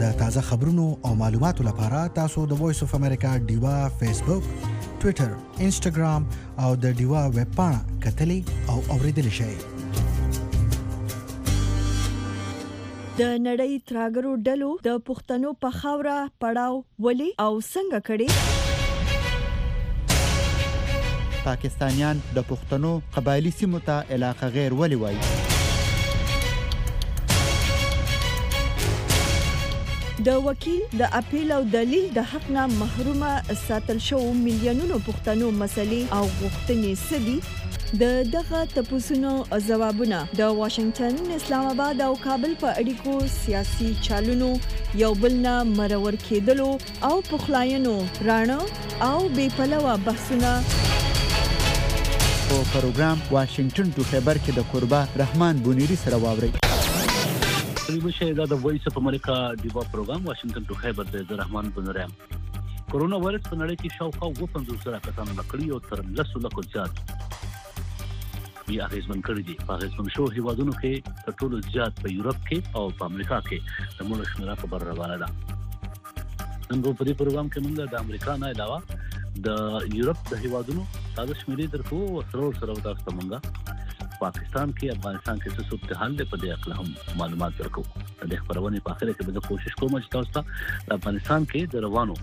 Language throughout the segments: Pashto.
د تازه خبرونو او معلوماتو لپاره تاسو د وایس اف امریکا ډیوا فیسبوک، ټوئیټر، انسټاګرام او د ډیوا ویب پاڼه کتلی او اوریدلی شئ. د نړۍ تراګرو ډلو د پښتنو په خاوره پړاو ولي او څنګه کړي؟ پاکستانیان د پښتنو قبایلی سیمو ته علاقه غیر ولي وایي؟ د وکیل د اپیل او دلیل د حق نه محرومه ساتل شو میلیونونو پښتنو مسلې او غوښتنې سدي. دغه تپوسونو ځوابونه د واشنگټن، اسلام آباد او کابل په اړیکو سیاسي چالونو یو بل نه مرور کېدلو او پخلاینو رانه او بې پلوه بحثونه په پروګرام واشنگټن ټو خیبر کې د قربا رحمان بونیری سره واوري. دا د وایس اف امریکا ډیوا پروګرام واشنگټن ټو خیبر د رحمان بونیری. کورونا وایرس په نړۍ کې شاوخوا 50,000 کسانو لکړي او تر 10 لکو زیات بیا اغیزمن کړی دي. په اغیزمن شو هیوادونو کې تر ټولو زیات په یورپ کې او په امریکا کې د مړو شمیره خبر روانه ده. نن په دې پروګرام کې موږ د امریکا نه علاوه د یورپ د هیوادونو تازه شمیرې درکو او سره تاسو ته موږ پاکستان کې، افغانستان کې څه صورت حال دی په دې اړه هم معلومات درکو. د خبرونه په اخر کې به کوشش کوم چې تاسو ته افغانستان کې د روانو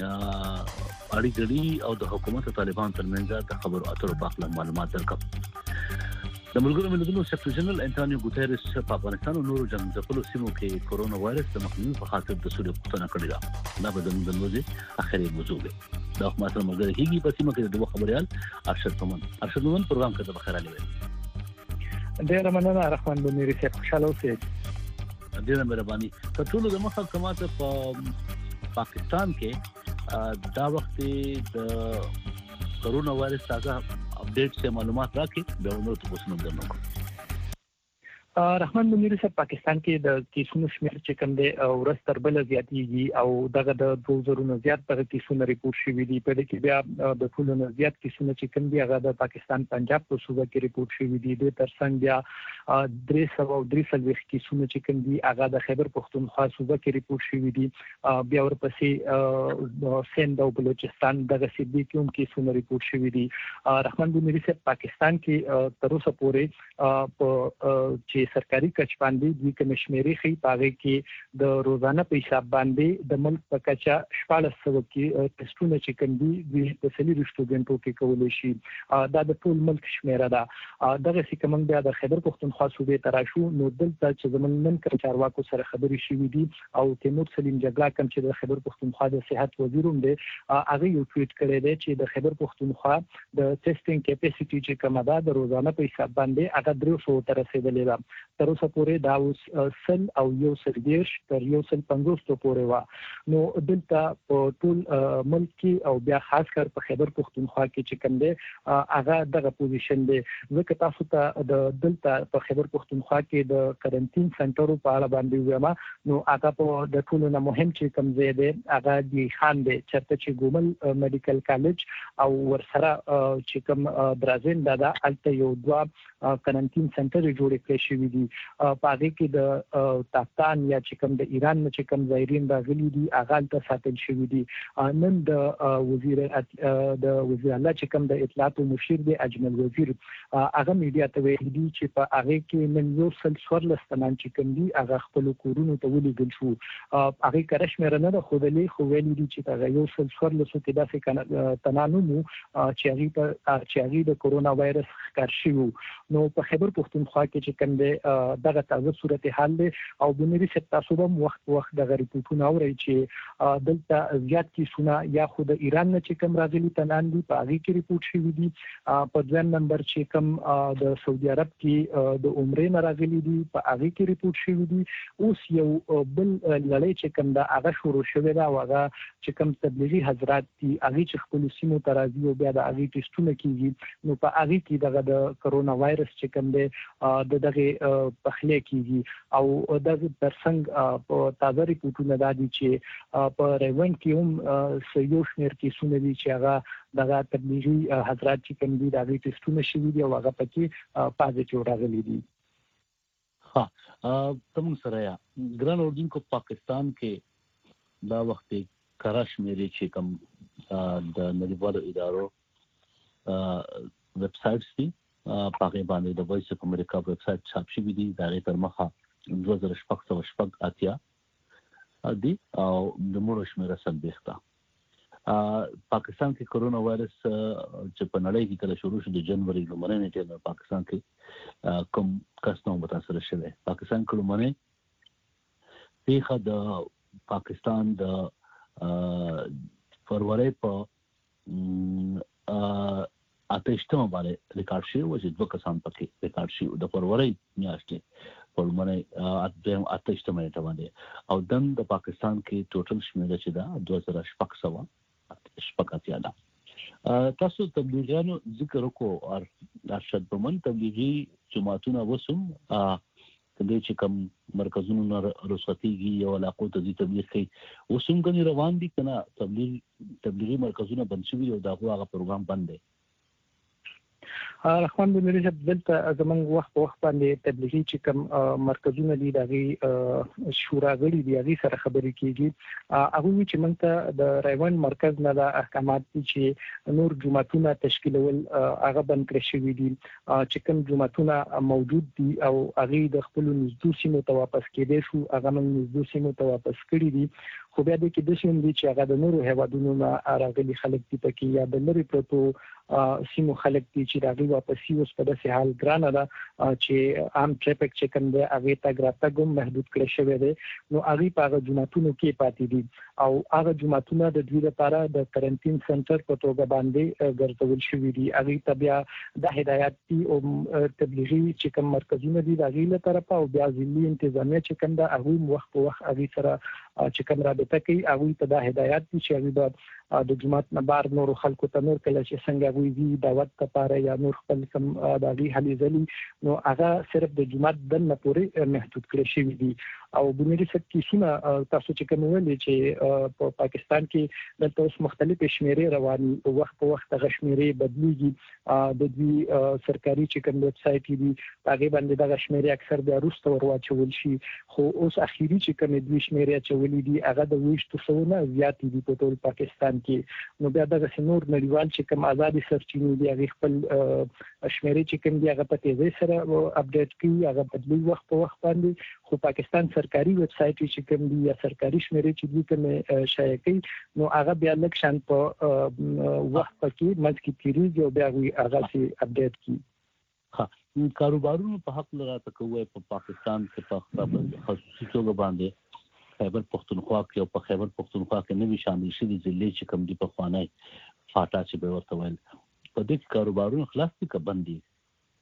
اړیکې او د حکومت او طالبان ترمنځ د خبرو اترو په اړه معلومات درکو. د ملګرو ملتونو سکرټری جنرال انټونیو ګوتيريس په افغانستان او نورو جنگځپلو سیمو کې کورونا وایرس د مخنیوي په خاطر د سولې غوښتنه کړې ده. دا به د موضوع اخري موضوع ده. دا خاطر ملګری هیګي په سیمه کې د خبريال ارشد مومن پروګرام کې د بخیر علي. ډېر مننه رحمان بونیری صاحب، خوشاله اوسئ. ډېر مهرباني. په ټولو د محکماتو په پاکستان کې دا وخت د کورونا وایرس تازه اپډیټ سے معلومات راکې به نو تاسو نو درنو. رحمان بونیری صاحب، پاکستان کې د کیسونو شمېر چې کوم دی ورځ تر بله زیاتېږي او دغه د 2000 نه زیات دغه کیسونه ریپورټ شوي دي. په دې کې بیا د ټولو نه زیات کیسونه چې کوم دي هغه د پاکستان پنجاب په صوبه کې ریپورټ شوي دي. د ترڅنګ بیا 343 کیسونه چې کوم دي هغه د خیبر پختونخوا صوبه کې ریپورټ شوي دي. بیا ورپسې سند او بلوچستان دغه سیدي کې هم کیسونه ریپورټ شوي دي. رحمان بونیری صاحب، پاکستان کې تر اوسه پورې چې سرکاري کچ باندې د کمشمیري خي پاغه کې د روزانه په حساب باندې د ملک په کچا 1400 کې ټیسټونه چې کوم دي د سلی رښتوګنټو کې کولای شي. دا د ټول ملک شمیره ده. دغه څه کوم بیا د خیبر پختونخوا صوبې تراشو نو دلته چې زمون نن چارواکو سره خبرې شوې دي او تیمور سلیم جګړه کوم چې د خیبر پختونخوا د صحت وزیر هم دی هغه یو ټویټ کړی دی چې د خیبر پختونخوا د ټیسټینګ کیپاسټي چې کومه ده د روزانه په حساب باندې هغه 300 تر رسیدلې ده. تر اوسه پورې دا اوس سل او یو سردیش تر یو سل 50 پورې و. نو دلته په ټول ملک کې او بیا خاص کر په خیبر پختونخوا کې چې کوم دی هغه دغه پوزیشن دی. ځکه تاسو ته د دلته په خیبر پختونخوا کې د کرنټین سنټرو په اړه باندې وایم نو هغه په د ټول نه مهم چې کوم ځای دی هغه دی خان دی چرته چې ګومل میډیکل کالج او ورسره چې کوم درازین دا الته یو دوا کرنټین سنټر جوړ کړی شوی دی. پاره کې د تاکستان یا چې کوم د ایران نه چې کوم زایرین راغلي دي هغه ته ساتل شوی دی. نن د وزیر الله چې کوم د اطلاعات او مشیر دی اجمل وزیر هغه میډیا ته ویلي دي چې په هغه کې نن یو سل 14 تنان چې کوم دي هغه خپل کورونو ته ولېږل شو. هغه کرشمیر نه د خودلې خو ویلي دي چې هغه یو سل 14 کې داسې تنانو چې هغه د کورونا وایرس ښکار شوی. نو په خیبر پختونخوا کې چې کوم دی دغه تازه صورت حال دی او بونیری صاحب تاسو به وخت دغه ریپورتونه اورئ چې دلته زیات کیسونه یا خو د ایران نه چې کوم راغلي تنان دي په هغه کې ریپورت شوی دي. په ځین نمبر چې کوم د سعودي عرب کې د عمرې نه راغلي دي په هغه کې ریپورت شوی دي. اوس یو بل لړۍ چې کوم دا هغه شروع شوی دا هغه چې کوم تبلیغي حضرات دي هغه چې خپل سیمو ترازی او بیا د هغه ټیسټونه کیږي. نو په هغه کې دغه د کورونا وایرس چې کوم دی دغه پخلی کیږي او دغه ترڅنګ په تازه ریپورتونه دا دي چې په ریوند کې هم یو شمېر کیسونه دي چې هغه دغه تبلیغي حضرات چې کوم دي دغه ټیسټونه شوي دي او هغه پکې پازیټیو راغلي دي. تمون سره یا ګران اوردونکو پاکستان کې دا وخت کراش مېري چې کوم د نړیوالو ادارو ویب سایټس دي پاکي باندې د وایس اف امریکا ویب سایټ چاپ شوی دی دا غیر مخه 2016 اتیا دي او د مړو شمیره سلبېخته پاکستان کې کرونا وایرس چې په نړۍ کې کله شروع شو د جنوري لومړۍ نیټه پاکستان کې کوم کس نو متاثر شوی پاکستان کې لومړۍ پیښه د پاکستان د فروری په اتهشتمه باندې ریکارډ شوی و چې 2 کسان پکې ریکارډ شوی د فروری میاشتې په لومړۍ اتهشتمه نیټه باندې او د پاکستان کې ټوټل شمیره چې دا 2600 ده تاسو تبلیغیانو ذکر وکړو او ارشد بمن تبلیغي جماعتونه وسوم کله چې کوم مرکزونو رخصتيږي او علاقو ته د تبلیغ کوي وسوم غني روان دي کنه تبلیغي مرکزونه بند شوي او داغه پروګرام بند دی رحمان بن مری صاحب دلته زمونږ وخت په وخت باندې تبلیغي چې کوم مرکزونه دي دغه شورا غړي دي هغه سره خبرې کیږي هغه چې موږ ته د رایوان مرکز نه د احکامات چې نور جماعتونه تشکیلول هغه بند کړی شوی دي چې کوم جماعتونه موجود دي او هغه د خپل نزدو سیمو ته واپس کېدې شو هغه موږ نزدو سیمو ته واپس کړی دي خو بیا د کې د شوم دي چې هغه د نورو هیوادونو نه راغلي خلک دي پکې یا د لری پروتو سیمو خلک دي چې راغلي واپس اوس په داسې حال ګرانه ده چې عام ټریفیک چې کوم دی هغه ته ګراتګم محدود کړی شوی دی نو هغه په هغه جماعتونو کې پاتې دي او هغه جماعتونه د دوی لپاره د کرنټین سنټر په توګه باندې ګرځول شوی دي هغه ته بیا د هدایت دي او تبلیغي چې کوم مرکزونه دي د غیله طرفه او بیا ځینی انتظامیه چې کوم دا هغه وخت په وخت هغه سره چې کوم رابطه کوي هغه ته د هدایت دي چې هغه د جماعت نه بار نور خلکو ته نور کله چې څنګه وی دعوت لپاره یا نور خپل کم د غي حلیزلی نو هغه صرف د جماعت د نه پورې محدود کړی شوی دي او بنیادی څه کیسونه تاسو چې کوم ویلي چې په پاکستان کې د تاسو مختلفې شمیرې رواني او وخت په وخت د شمیرې بدلیږي د دې سرکاري چې کوم ویب سایټ دي هغه باندې د شمیرې اکثر د روسته ورواچول شي خو اوس اخیری چې کوم د شمیرې چولې دي هغه د 200 نه زیات دي په ټول پاکستان کې نو بیا د نور نړیوال چې کوم آزادي سرچینې دي هغه خپل شمیرې چې کوم دي هغه په تیزی سره اپډیټ کوي هغه بدلی وخت په وخت باندې خو پاکستان سرکاري ویب سایټ چې کوم دي یا سرکاري شمیرې چې دي کوم شایع کوي نو هغه بیا لک شان په وخت کې مځکې تیریږي او بیا هغه سي اپډیټ کوي کاروبارونو په حق لراته کوی په پاکستان کې په خصوصي توګه باندې خیبر پختونخوا کې او په خیبر پختونخوا کې نوې شامل شوي ضلع چې کوم دي په خوانای فاټا چې به ورته ویل په دې کاروبارونو خلاص دي که بند دي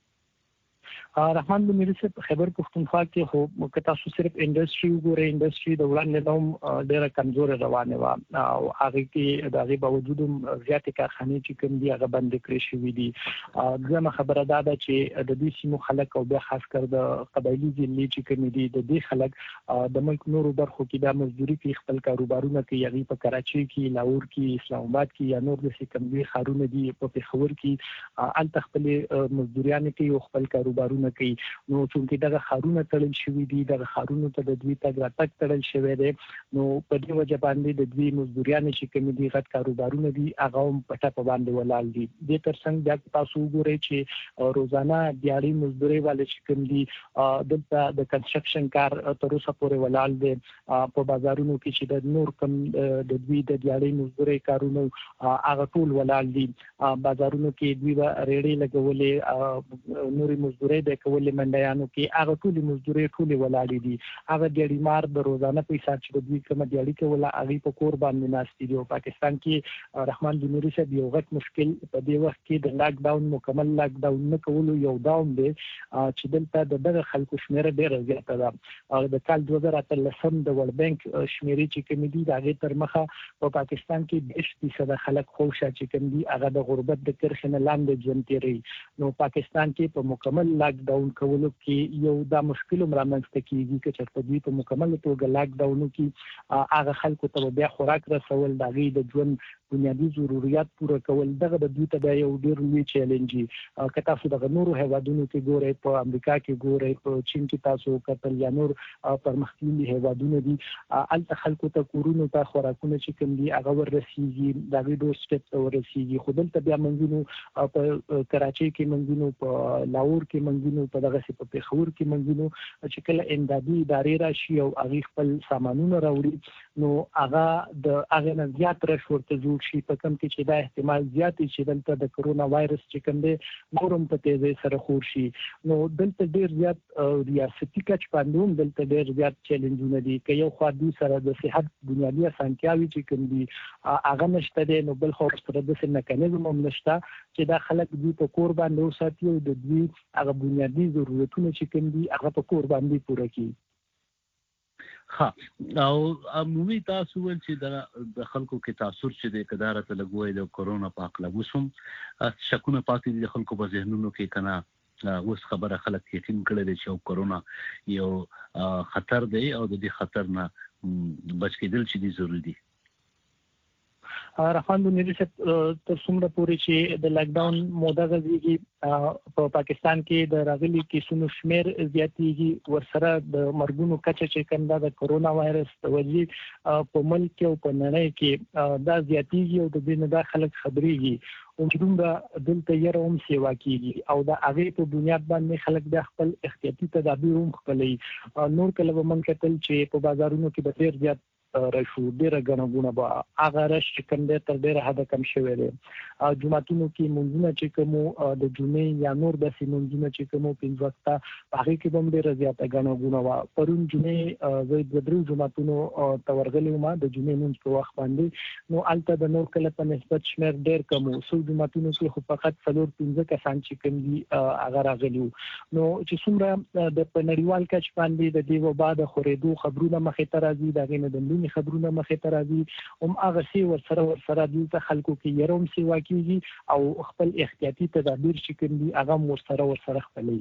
رحمان بن مری صاحب خیبر پختونخوا کې هو کتا سو صرف انډستری وګوره انډستری د وړاندې نوم ډیره کمزور روانه و او هغه کې د هغه باوجود زیاتې کارخانې چې کوم دي هغه بند کړی شوې دي دغه خبره ده چې د دې سیمو خلک او بیا خاص کر د قبایلی ضلع چې کوم دي د دې خلک د ملک نورو برخو کې د مزدوري کې خپل کاروبارونه کوي هغه په کراچي کې لاهور کې اسلام آباد کې یا نور د سکندري خارونه دي په پېښور کې ال تخپل مزدوریان کې خپل کاروبارونه کوي نو چې دغه خارونه تړل شوی دي دغه خارونو ته د دوی تګ راتګ تړل شوی دی نو په دې وجه باندې د دوی مزدوریان چې کوم دي غټ کاروبارونه دي هغه هم پټه په باندې ولال دي د ترڅنګ د تاسو وګورئ چې روزانه دیاري مزدوري والے چې کوم دي دلته د کنستراکشن کار تر اوسه پورې ولال دي په بازارونو کې چې د نور کم د دوی د دیاري مزدوري کارونه هغه ټول ولال دي بازارونو کې دوی ریړې لګولې نوري مزدوري د کولې منډیانو کې هغه ټول مزدوري ټول ولاړې دي هغه ډېری مار د روزانه پیسې چې دوی کوم دیاري کې ولا هغه په کور باندې ناشتي دي او پاکستان کې رحمان بن مری صاحب یو غټ مشکل په دې وخت کې د لاک ډاون مکمل لاک ډاون نه کولو یو ډاون دی چې دلته دغه خلکو شمیره ډېره زیاته ده او د کال 2013 د ورلد بانک شمیرې چې کوم دي هغه تر مخه په پاکستان کې 20% خلک خوشا چې کوم دي هغه د غربت د کرخنه لاندې ژوند تیری نو پاکستان کې په مکمل لاک ډاون کولو کې یو دا مشکل رامنځته کیږي چې چېرته دوی په مکمل توګه لاک ډاون کې هغه خلکو ته بیا خوراک رسول د غي د ژوند بنیادی ضرورت پوره کول دغه د دوی ته یو ډیر لوی چیلنج دی که تاسو د نورو هیوادونو کې ګورئ په امریکا کې ګورئ په چین کې تاسو کتل یا نور پرمختللي هیوادونه دي الته خلکو ته کورونو ته خوراکونه چې کوم دي هغه ورسیږي د غي ډور سټپ ته ورسیږي خو دلته بیا منځونو په کراچۍ کې منځونو په لاهور کې منځونو په دغه په پیښور کې منځونو چې کله امدادي ادارې راشي او هغه خپل سامانونه راوړي نو هغه د هغه نه زیات رشوت جوړ شي په کوم کې چې دا احتمال زیات چې دلته د کرونا وایرس چې کوم دی نورم په تیزی سره خور شي نو دلته ډیر زیات ریاستي کچ باندې دلته ډیر زیات چیلنجونه دي که یو خو د سره د صحت بنیادی اسانتیاوي چې کوم دي هغه نشته دی نو بل خو سره د میکانیزم هم نشته چې دا خلک دوی په کور باندې وساتي او د دوی هغه بنیادی ضرورتونه چې کوم دي هغه په کور باندې پوره کړي او عمومي تاسو ول چې د خلکو کې تاثیر چې د کدارت لګوي د کرونا په حق لګوسم شکونه پاتې د خلکو په ذهنونو کې کنا اوس خبره خلک یقین کړي چې کرونا یو خطر دی او د دې خطر نه بچ کېدل چې دی ضروری دي رحمان بن ریشت تر څومره پورې چې د لاک ډاون موده غږیږي په پاکستان کې د راغلي کیسونو شمیر زیاتېږي ورسره د مرګونو کچه چې کوم د کرونا وایرس د وجې په ملک او په نړۍ کې دا زیاتېږي او د دې نه د خلک خبرېږي او دومره دلته یې روم سیوا کیږي او د هغه په بنیاد باندې خلک د خپل احتیاطي تدابیر هم خپلې نور کله به من کتل چې په بازارونو کې به ډیر زیات رشو ډیره غنغونه به هغه رش چې کوم د تر ډیره حد کم شوی دی جمعتونو کې مونږونه چې کوم د جمعې یا نور د سیمونځونه چې کوم په وخت هغه کې به ډیره زیاته غنغونه وا پرون جمعې زه د درو جمعتونو تورغلې ما د جمعې نن په وخت باندې نو الته د نور کله په نسبت شمیر ډیر کم سو جمعتونو کې خو فقط 4-5 کسان چې کوم دي هغه راغلي نو چې څومره د نړیوال کچ باندې د دې وبا د خورېدو خبرونه مخې ته راځي دا غینه د خبرونه مخې ته راځي هم هغه سی ورسره د خلکو کې يروم سی واکیږي او خپل احتیاطي تدابیر چې کوم دي هغه ورسره خپلې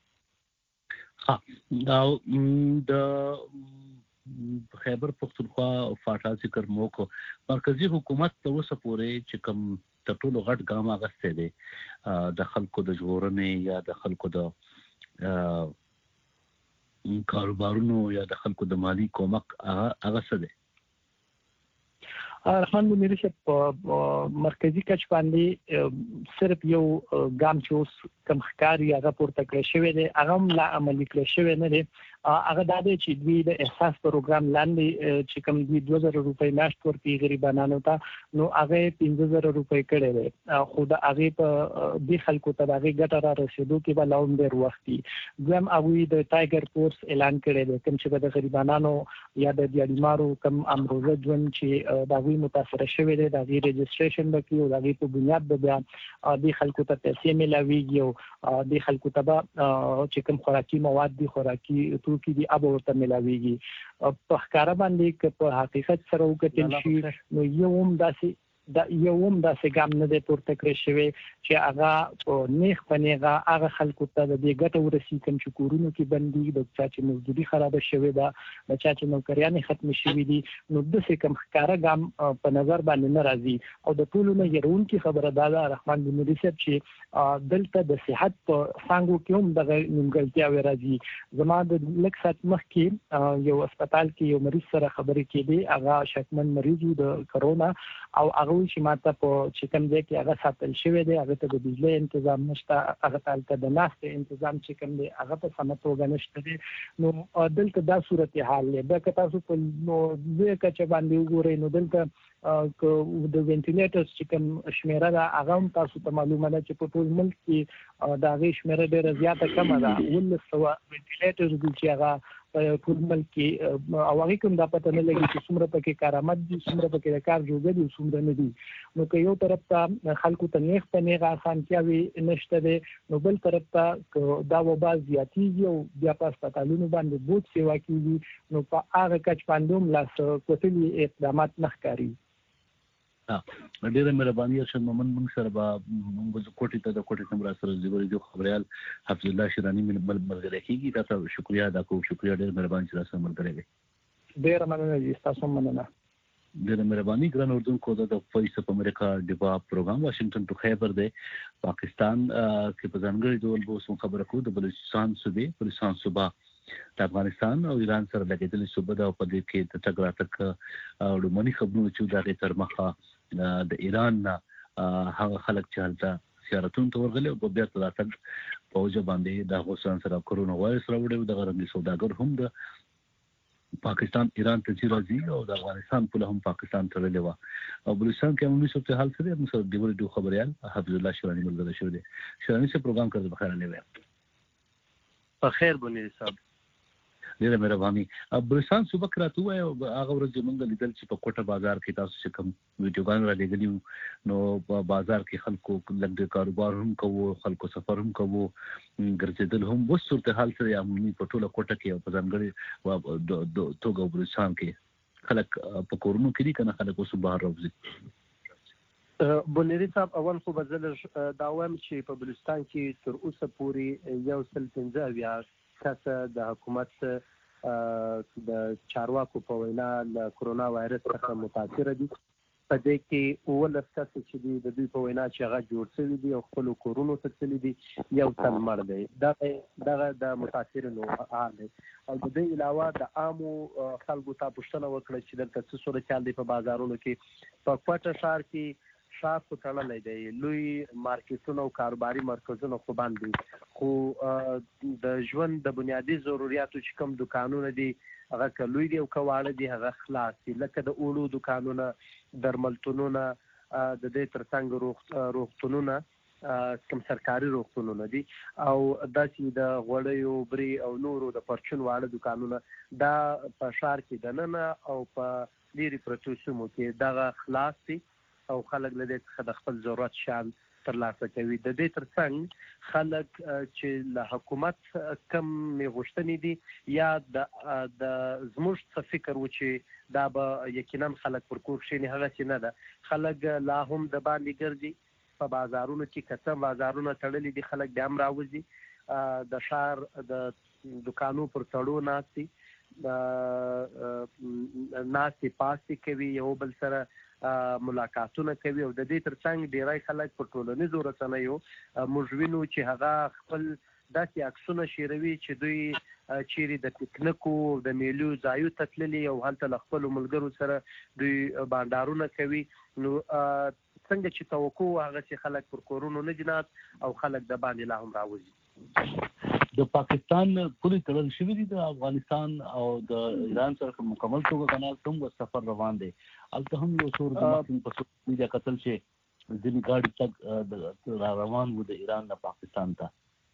د خیبر پختونخوا فاټا ذکر موکو مرکزی حکومت ته اوسه پورې چې کوم د ټولو غټ ګام اغسته دي د خلکو د جوړنې یا د خلکو د کاروبارونو یا د خلکو د مالی کومک هغه څه دي رحمان بن ریشت په مرکزی کچ باندې صرف یو ګام چې اوس کم ښکاری هغه پورته کړی شوی دی هغه لا عملي کړی شوی نه دی هغه د دې چې دوی د احساس پروګرام لاندې چې کوم دوی 2000 روپۍ میاشت ورکړي غریبانو ته نو هغه 15000 روپۍ کړي دي خو د هغه په د خلکو ته هغه ګټه را رسیدو کې به لاوم ډیر وختي ځم هغه د ټایګر فورس اعلان کړی دی کوم چې د غریبانو یا د دیالیمارو کم امروزه ژوند چې د هغه متاثر شوی دی د هغه رجستریشن وکړي او د هغه په بنیاد د بیا د خلکو ته پیسې ملاويږي او د خلکو ته چې کوم خوراکي مواد دي خوراکي توکي دي ابو ته ملاويږي په ښکارا باندې که په حقیقت سره وکړل شي نو یوم داسې ګام نه دی پورته کړی شوی چې هغه نیخ پنیغه هغه خلکو ته د دې ګټه ورسي کوم چې کورونو کې بندي د چا چې مزدوري خراب شوی ده د چا چې نوکریانې ختم شوی دي نو د څه کم ښکارا ګام په نظر باندې نه راځي او د ټولو نه يرون کې خبره ده رحمان بن ریشت چې دلته د صحت په څنګه کې هم د نیمګړتیا راځي زما د لک سات مخ کې یو هسپتال کې یو مریض سره خبرې کېدې هغه شکمن مریض د کرونا او هغه چې ماته په چکم دی کې هغه ساتل شوی دی هغه ته د بجلی تنظیم نشته هغه ته د ناست تنظیم چې کوم دی هغه په سمه توګه نشته دی نو دلته دا صورتحال دی دا که تاسو په نو د کچ باندې وګورئ نو دلته د وینټیلیټرز چې کوم شمیره ده هغه هم تاسو ته معلومه ده چې په ټول ملک کې دا غي شمیره ډیره زیاته کمه ده 1900 وینټیلیټرز چې هغه ټول ملک کې او هغه کوم د پته نه لګي چې څومره پکې کارآمد دي څومره پکې د کار جوړ دي څومره نه دي نو که یو طرف ته خلکو ته نیغ په نیغه اسانتیاوي نشته دي نو بل طرف ته دا وبا زیاتیږي او بیا په هسپتالونو باندې بوت سیوا کیږي نو په هغه کچ باندې هم لاس کوتلي اقدامات نه ښکاري ډیره مهرباني ارشد محمد موږ سره به موږ کوټې ته د کوټې نمبر سره زیږوري خبريال حفظ الله شیرانی ملګری کیږي تاسو شکریا ادا کوم شکریا ډیر مهرباني چې تاسو ملګری وي ډیر مننه دي تاسو مننه ډیر مهرباني ګران اردوونکو د وایس اف امریکا ډیوا پروګرام واشنگټن ټو خیبر دی پاکستان کې په ځانګړي ډول به اوس خبره کوو د بلوچستان صوبه د افغانستان او ایران سره لګیدلې صوبه ده په دې کې د ټګ راتګ او لمني خبرونه چې د تر مخه د ایران هغه خلک چې هلته زیارتون ته ورغلي او بیا تر راتګ په وجه باندې د افغانستان سره کورونا وایرس راوړی د غرمې سوداګر هم د پاکستان ایران ته راځي او د افغانستان په هم پاکستان ته راځي او بلوچستان کې عمومي صورتحال سره موږ سره دیور دوه خبريال حفظ الله شیرانی ملګری شو دي شیرانی سے پروګرام کړی بخیر نه وي په خیر بنی صاحب ډیره مهرباني بلوچستان صوبه کراتو او هغه ورځ موږ لیدل چې په کوټه بازار کې تاسو چې کوم ویډیوګان را لګیلی نو په بازار کې خلکو لږ کاروبار هم کوو خلکو سفر هم کوو ګرځیدل هم و صورتحال سره عمومي په ټوله کوټه کې او په ځانګړي توګه بلوچستان کې خلک په کورونو کې دي کنه خلک اوس بهر راوځي بنيري صاحب اول خو بزل داوم چې په بلوچستان کې تر اوسه پورې یو سل 15 کسه د حکومت د چارواکو په وینا د کرونا وایرس څخه متاثر دي په دې کې اول کسه چې د دوی په وینا چې هغه جوړ شوی دي او خپل کورونو ته تللی دي یو تن مړ دی دا د متاثرینو حال دی او د دې علاوه د عامو خلکو ته پوښتنه وکړه چې دلته څه صورتحال دی په بازارونو کې په کوټه ښار کې شاپ تړلې دی لوی مارکیټونو او کاروباري مرکزونو خو باندې خو د ژوند د بنیادی ضرورتو چې کوم دکانونه دي هغه کلوي دي او کواړه دي هغه خلاص دي لکه د اولو دکانونه درملتونونه د دې ترڅنګ روغتونونه کوم سرکاري روغتونونه دي او داسې د غوړیو بری او نورو د پرچون واړه دکانونه دا په ښار کې دننه او په لیري پرتو سیمو کې دا خلاص دي او خلک له دې څخه د خپل ضرورت شان ترلاسه کوي د دې ترڅنګ خلک چې له حکومت کم غوښتنې دي یا د زموږ څه فکر و چې دا به یقینا خلک پر کور شي نه هغه چې نه ده خلک لا هم د باندې ګرځي په بازارونو کې کسم بازارونه تړلي دي خلک بیا هم راوځي د ښار د دکانو پر تړو ناستي ناستي پاستي کوي یو بل سره ملاقاتونه کوي او د دې ترڅنګ ډیری خلک په ټولنیزو رسنیو موږ وینو چې هغه خپل داسې عکسونه شیروي چې دوی چیرې د پکنیکو د میلو ځایو ته تللي او هلته له خپلو ملګرو سره دوی بانډارونه کوي نو څنګه چې توقع هغه چې خلک پر کورونو نه دي ناست او خلک د باندې لا هم راوځي د پاکستان پولیس تړل شوی دي د افغانستان او د ایران سره مکمل توګه کنه کوم سفر روان دي البته هم یو څور د مخکې په سوشل میډیا کتل چې ځینې ګاډي تک روان وو د ایران نه پاکستان ته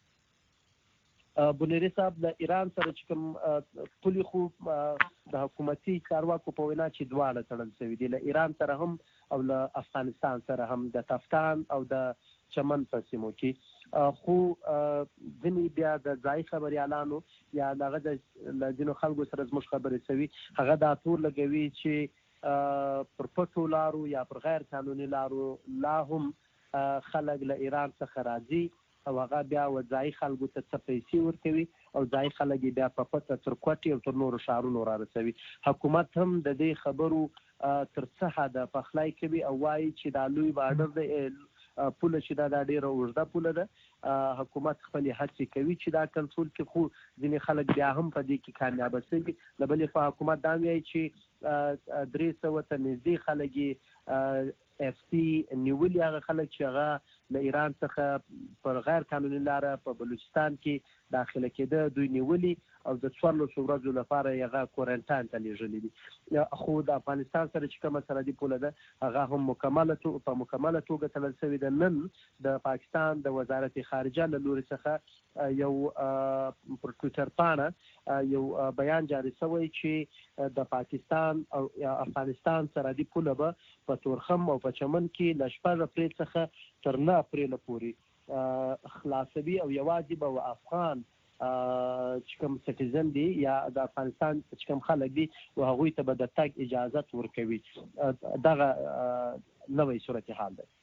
بنيري صاحب د ایران سره چې کوم پولی خو د حکومتي چارواکو په وینا چې دواړه تړل شوي دي له ایران سره هم او له افغانستان سره هم د تفتان او د چمن په سیمو کې خو ځینې بیا د ځای خبريالانو یا دغه د ځینو خلکو سره زموږ خبرې شوي هغه دا تور لګوي چې پر پټو لارو یا پر غیر قانوني لارو لا هم خلک له ایران څخه راځي او هغه بیا وځای خلکو ته څه پیسې ورکوي او ځای خلک بیا په پټه تر کوټې او تر نورو ښارونو را رسوي حکومت هم د دې خبرو تر څه حده پخلی کوي او وایي چې دا لوی بارډر دی پوله چې دا ډیره اوږده پوله ده حکومت خپل هڅې کوي چې دا کنټرول کړي خو ځینې خلک بیا هم په دې کې کامیاب شوي له بلې خوا حکومت دا وایي چې 300 ته نږدې خلک اف سی نیولي هغه خلک چې هغه له ایران څخه پر غیر قانوني لاره په بلوچستان کې داخله کېده دوی نیولي او د 14 ورځو لپاره هغه کورنټاین ته لیږلي دي خو د افغانستان سره چې کومه سرحدي پوله ده هغه هم په مکمله توګه تړل شوې ده نن د پاکستان د وزارت خارجه له لوري څخه یو پر ټویټر پاڼه یو بیان جاری شوی چې د پاکستان او افغانستان سرحدي پوله به په تورخم او په چمن کې له 14 اپریل څخه تر 9 اپریل پورې خلاصوي او یوازې به افغان چې کوم سټیزن دي یا د افغانستان چې کوم خلک دي او هغوی ته به د تګ اجازه ورکوي. دغه نوې صورتحال دی.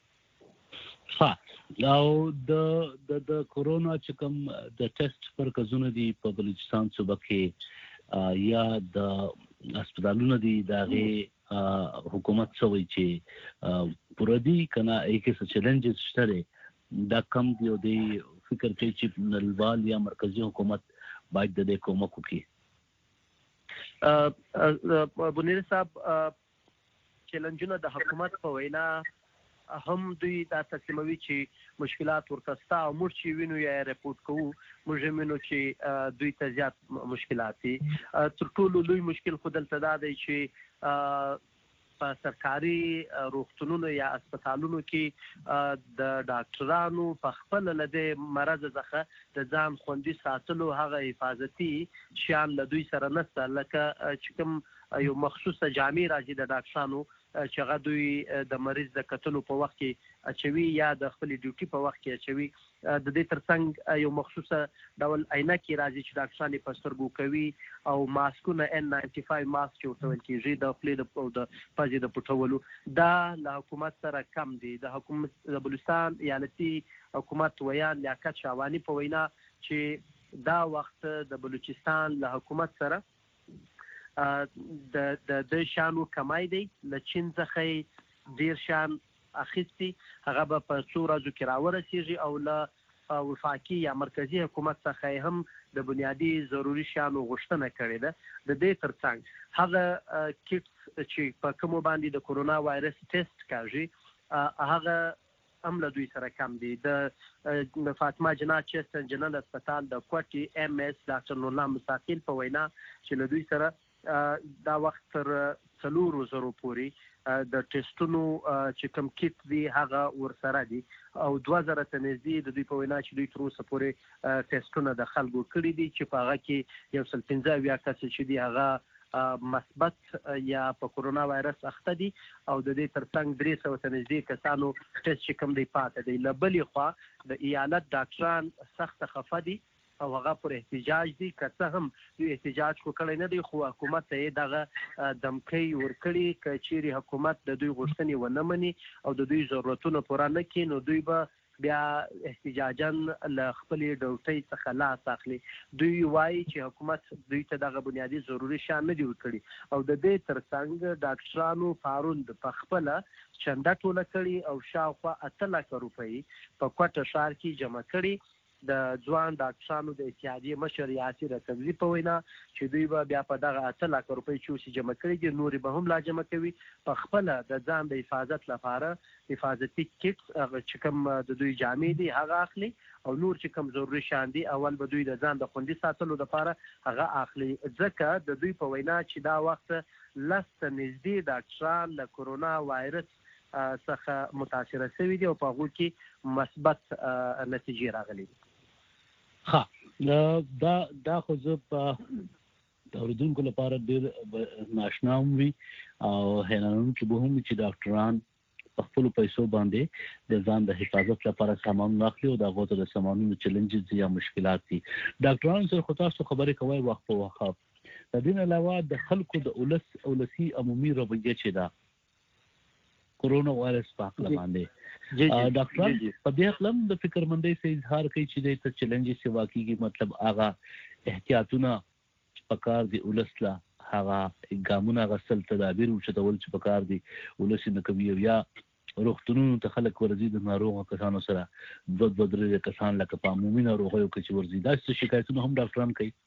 او د کورونا چې کوم د ټیسټ مرکزونه دي په بلوچستان صوبه کې یا د هسپتالونه دي دغه حکومت سوي چې پردي کنه ایکه څه چیلنجز شته دا کم دی او دی فکر کوي چې نړیوال یا مرکزی حکومت باید د دې کومک وکړي. بنیر صاحب چیلنجونه د حکومت په وینا هم دوی دا تسلیموي چې مشکلات ورته ستا او موږ چې وینو یا رپورټ کوو موږ وینو چې دوی ته زیات مشکلات دي. تر ټولو لوی مشکل خو دلته دا دی چې په سرکاري روغتونونو یا هسپتالونو کې د ډاکټرانو په خپل له دې مرض څخه د ځان خوندي ساتلو هغه حفاظتي شیان له دوی سره نشته، لکه چې کوم یو مخصوصه جامې راځي د ډاکټرانو چې هغه دوی د مریض د کتلو په وخت کې اچوي یا د خپل ډیوټي په وخت کې اچوي. د دې ترڅنګ یو مخصوصه ډول عینکې راځي چې ډاکټران یې په سترګو کوي او ماسکونه N95 ماسک چې ورته ویل کېږي د خولې او د پزې د پټولو دا له حکومت سره کم دي. د حکومت د بلوچستان ایالتي حکومت ویان لیاقت شاواني په وینا چې دا وخت د بلوچستان له حکومت سره د شانو کمای دی، له چین څخه ډیر شان اخیستي هغه به په څو ورځو کې راورسیږي او له وفاقي یا مرکزی حکومت څخه هم د بنیادی ضروري شانو غوښتنه کړې ده. د دې ترڅنګ هغه کټس چې په کوم باندې د کورونا وایرس ټیسټ کوي هغه هم له دوی سره کم دي. د فاطمه جنات چیستن جنرال هسپتال د کوټي MS ډاکټر نورلا مستقیل په وینا چې له دوی سره دا وخت تر 4,000 پورې د ټیسټونو چې کوم کیټ دی هغه ورسره دي او 2,000 ته نږدې د دوی په وینا چې دوی تر اوسه پورې ټیسټونه د خلکو کړي دي چې په هغه کې 115 کس چې دی هغه مثبت یا په کورونا وایرس اخته دي او د دې ترڅنګ 300 ته نږدې کسانو ټیسټ چې کوم دی پاتې دی. له بلې خوا د ایالت ډاکټران سخت خفه دي او هغه پر احتجاج دي، که څه هم دوی احتجاج کړی نه دی خو حکومت ته یې دغه دمکۍ ورکړي که چیرې حکومت د دوی غوښتنې ونه مني او د دوی ضرورتونه پوره نه کړي نو دوی به بیا احتجاجاً له خپلې ډوټۍ څخه لاس اخلي. دوی وایي چې حکومت دوی ته دغه بنیادي ضروري شیان نه دي ورکړي او د دې ترڅنګ ډاکټرانو پرون په خپله چنده ټوله کړي او شاوخوا 8 لک روپۍ په کوټه ښار کې جمع کړي. د ځوان ډاکټرانو د اتحادیې مشر یاسر رکبزي په وینا چې دوی به بیا په دغه 8 لک روپۍ چې جمع کړي دي نورې به هم لا جمع کوي په خپله د ځان د حفاظت لپاره حفاظتي کټس چې کوم د دوی جامې دي هغه اخلي او نور چې کوم ضروري شیان دي اول به دوی د ځان د خوندي ساتلو لپاره هغه اخلي. ځکه د دوی په وینا چې دا وخت 10 ته نږدې ډاکټران له کورونا وایرس څخه متاثره شوي دي او په هغو کې مثبت نتیجې راغلي دي. دا خو زه په د اوریدونکو لپاره ډېر ناشنا وي او حیرانونکي به هم چې ډاکټران په خپلو پیسو باندې د ځان د حفاظت لپاره سامانونه اخلي او د هغو ته د سامانونو چیلنجز یا مشکلات دي. ډاکټرانو سره خو تاسو خبرې کوئ وخت په وخت. د دې علاوه د خلکو د اولسي عمومي رویه چې ده کورونا وایرس په حق باندې ډاکټران په دې خپل د فکرمندۍ سره اظهار کوي چې د ته چیلنجز چې واقعي مطلب هغه احتیاطونه پکار دي ولسلا هغه ګامونه غسل تدابیر وشتول چې پکار دي ولسی نه کوي یا روغتونونو ته خلک ورزي د ناروغ کسانو سره د درې کسان لکه په عمومي ناروغیو کې چې ورزي دا شکایتونه هم ډاکټران کوي.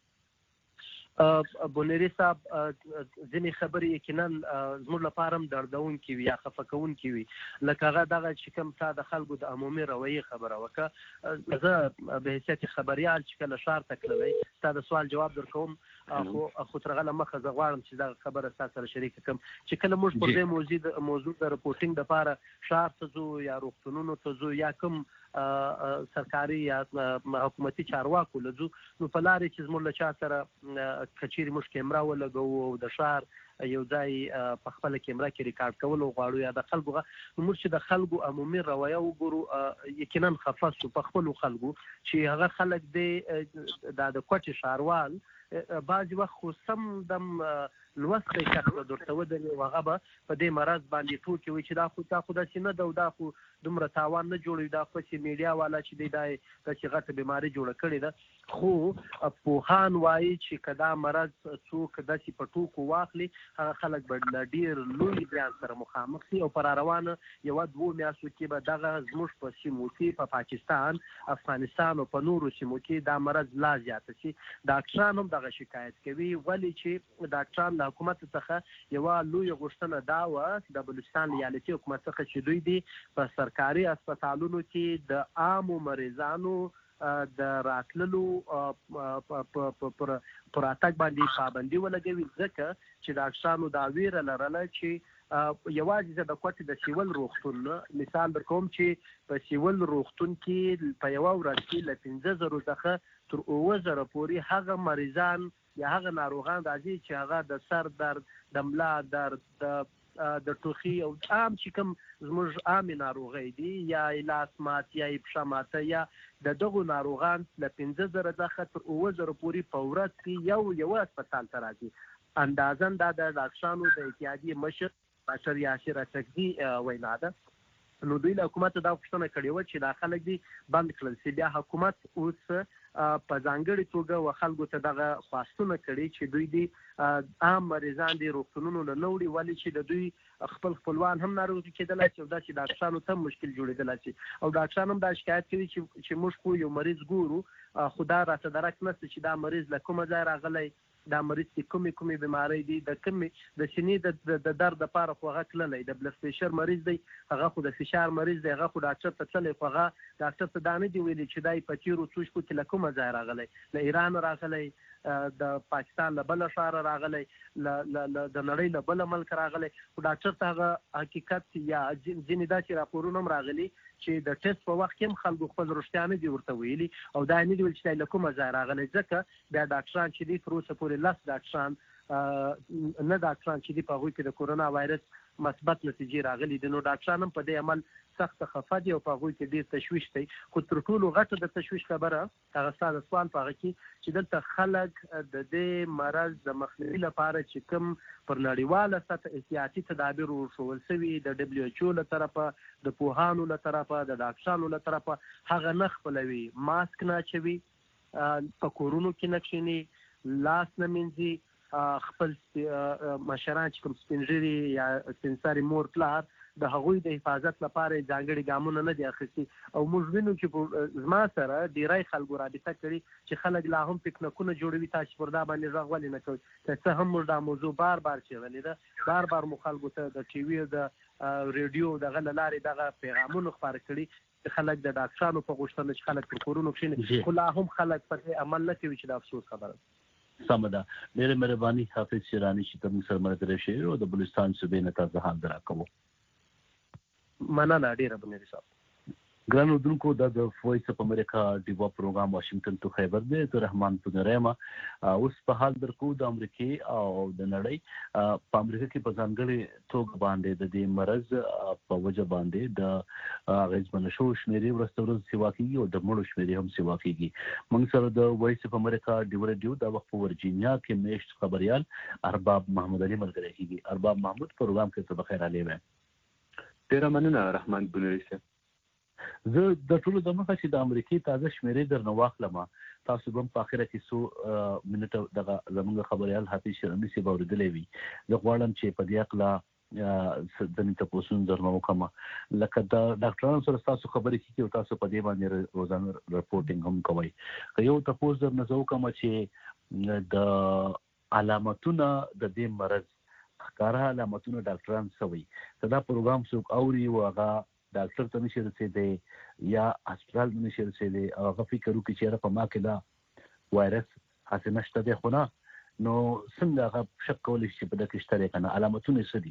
بونیری صاحب ځینې خبرې یقینا زموږ لپاره هم دردونکې وي یا خفه کوونکې وي لکه هغه دغه چې کوم تا د خلکو د عمومي رویې خبره وکړه. زه به حیثیت خبریال چې کله ښار ته تللی ستا د سوال جواب در کوم خو تر هغه له مخه زه غواړم چې دغه خبره ستا سره شریکه کړم چې کله موږ پر دې موضوع د رپورټینګ دپاره ښار ته ځو یا روغتونونو ته ځو یا کوم سرکاري یا حکومتي چارواکو له ځو نو په لارې چې زموږ له چا سره که چیرې موږ کیمره ولګوو او د ښار یو ځای په خپل کیمرا کې ریکارډ کول غواړو یا د خلکو موږ چې د خلکو عمومي رویه وګورو یقینا خفاس په خپل خلکو چې هغه خلک د کوټي شاروال بعض وخت خو سم دم لوست کړه درته ودرې هغه به په دې مرض باندې ټوکې وي چې دا خو داسې نه ده او دا خو دومره تاوان نه جوړوي دا خو چې میډیا والا چې دی دا داسې غټه بیماري جوړه کړې ده خو پوهان وایي چې که دا مرض څوک داسې په ټوکو واخلي هغه خلک به له ډېر لوی زیان سره مخامخ شي او په راروانه یوه 2 میاشتو کې به دغه زموږ په سیمو کې په پاکستان افغانستان او په نورو سیمو کې دا مرض لا زیاته شي ډاکټران هم دغه شکایت کوي ولې چې ډاکټران له حکومت څخه یوه لویه غوښتنه دا وه د بلوچستان ایالتي حکومت څخه چې دوی دي په سرکاري هسپتالونو کې د عامو مریضانو د راتللو پر اتاک باندې پابندي ولګوي ځکه چې ډاکټرانو دا ویره لرله چې یوازې د کوټې د سیول روغتون مثال در کوم چې په سیول روغتون کې په یوه ورځ کې له 15,000 څخه تر 9,000 پورې هغه مریضان یا هغه ناروغان راځي چې هغه د سر درد د ملا درد د ټوخي او عام چې کوم زموږ عامې ناروغۍ دي یا لاس مات یا پښه ماته یا د دغو ناروغان له 15,000 څخه تر 9,000 پورې په ورځ کې یو هسپتال ته راځي اندازن دا د ډاکټرانو د اتحادیې مشر ډاکټر یاسر اڅکزي وینا ده نو دوی له حکومت دا غوښتنه کړې وه چې دا خلک دي بند کړل شي بیا حکومت اوس په ځانګړې توګه و خلکو ته دغه خواستونه کړي چې دوی دي عام مریضان دي روغتونونو نه نه وړي ولې چې د دوی خپلوان هم ناروغ کېدلی شي او داسې ډاکټرانو ته هم مشکل جوړېدلی شي او ډاکټران هم دا شکایت کوي چې موږ خو یو مریض ګورو خو دا راته درک نشته چې دا مریض له کومه ځای راغلی دا مریض کې کومې بیماری دي د سینې د درد لپاره خو هغه تللی د بلډ پریشر مریض دی هغه خو د فشار مریض دی هغه خو ډاکټر ته تللی خو هغه ډاکټر ته دا نه دي ویلي چې دا په تېرو څو شپو کې له کومه ځای راغلی له ایران راغلی د پاکستان له بله ښاره راغلی د نړۍ له بله ملک راغلی خو ډاکټر ته هغه حقیقت یا ځینې داسې راپورونه هم راغلي چې د ټیسټ په وخت کې هم خلکو خپل رښتیا نه دي ورته ویلي او دا نه دي ویل چې دا له کومه ځای راغلی ځکه بیا ډاکټران چې دي تر اوسه پورې 10 ډاکټران نه ډاکټران چې دي په هغوی کې د کورونا وایرس مثبت نتیجې راغلي دي نو ډاکټران هم په دې عمل سخت خفه دي او په هغوی کې ډېر تشویش دی خو تر ټولو غټه د تشویش خبره هغه ستا د سوال په هغه کې چې دلته خلک د دې مرض د مخنیوي لپاره چې کوم پر نړیواله سطح احتیاطي تدابیر ورښول سوي د WHO له طرفه د پوهانو له طرفه د ډاکټرانو له طرفه هغه نه خپلوي ماسک نه اچوي په کورونو کې نه کښېني لاس نه مینځي خپل مشران چې کوم سپین ږیري یا سپین سري مور پلار د هغوی د حفاظت لپاره ځانګړي ګامونه نه دي اخیستي او موږ وینو چې زما سره ډیری خلکو رابطه کړي چې خلک لا هم پکنکونه جوړوي تاسو پر دا باندې غږ ولې نه کوئ که څه هم موږ دا موضوع بار څېړلې ده بار مو خلکو ته د ټي وي د ریډیو دغه له لارې دغه پیغامونه خپاره کړي چې خلک د ډاکټرانو په غوښتنه چې خلک پر کورونو کښېني خو لا هم خلک په عمل نه کوي چې د افسوس خبره سمه ده ډېره مهرباني حافظ شیراني چې ته موږ سره ملګری شوې او د بلوچستان صوبې نه تازه حال راکوو مننه ډېره بنيري صاحب ګران اردوونکو دا د وایس اف امریکا ډیوا پروګرام واشنگټن ټو خیبر دی زه رحمان پنرما اوس په حال درکو د امریکا او د نړۍ په امریکا کې په ځانګړي توګه باندې د دې مرز په وجه باندې د غیزمن شو شمیرې ورستورز سیوا کیږي او د مړو شمیرې هم سیوا کیږي موږ سره د وایس اف امریکا ډیو د وخت په ورجینیا کې میشت خبريال ارباب محمود علي ملګری کیږي ارباب محمود پروګرام کې څه بخیر علي وای ډیر مننه رحمان بنوري صاحب زه د ټولو د مخه چې د امریکای تازه شمیرې درنه واخلم تاسو هم په اخره کې سو منټه دغه زموږ خبريال حافظ شیراني سی باوردلې وي زه غواړم چې په دې اقلا د نن تاسو درنه وکم لکه دا ډاکټرانو سره تاسو خبرې کیږي او تاسو په دې باندې روزانه رپورټینګ هم کوي که یو تاسو درنه زو کوم چې د علامتونه د دې مرز ښکارا علامتونه ډاکټران سوي دا پروګرام څوک اوري او هغه ډاکټر ته نشي رسیدي یا هسپتال ته نشي رسیدي او هغه فکر وکړي چې په ما کې دا وایرس هڅه نشته دی خو نه نو څنګه هغه شک کولی شي په دې کې شته کنه علامتونه څه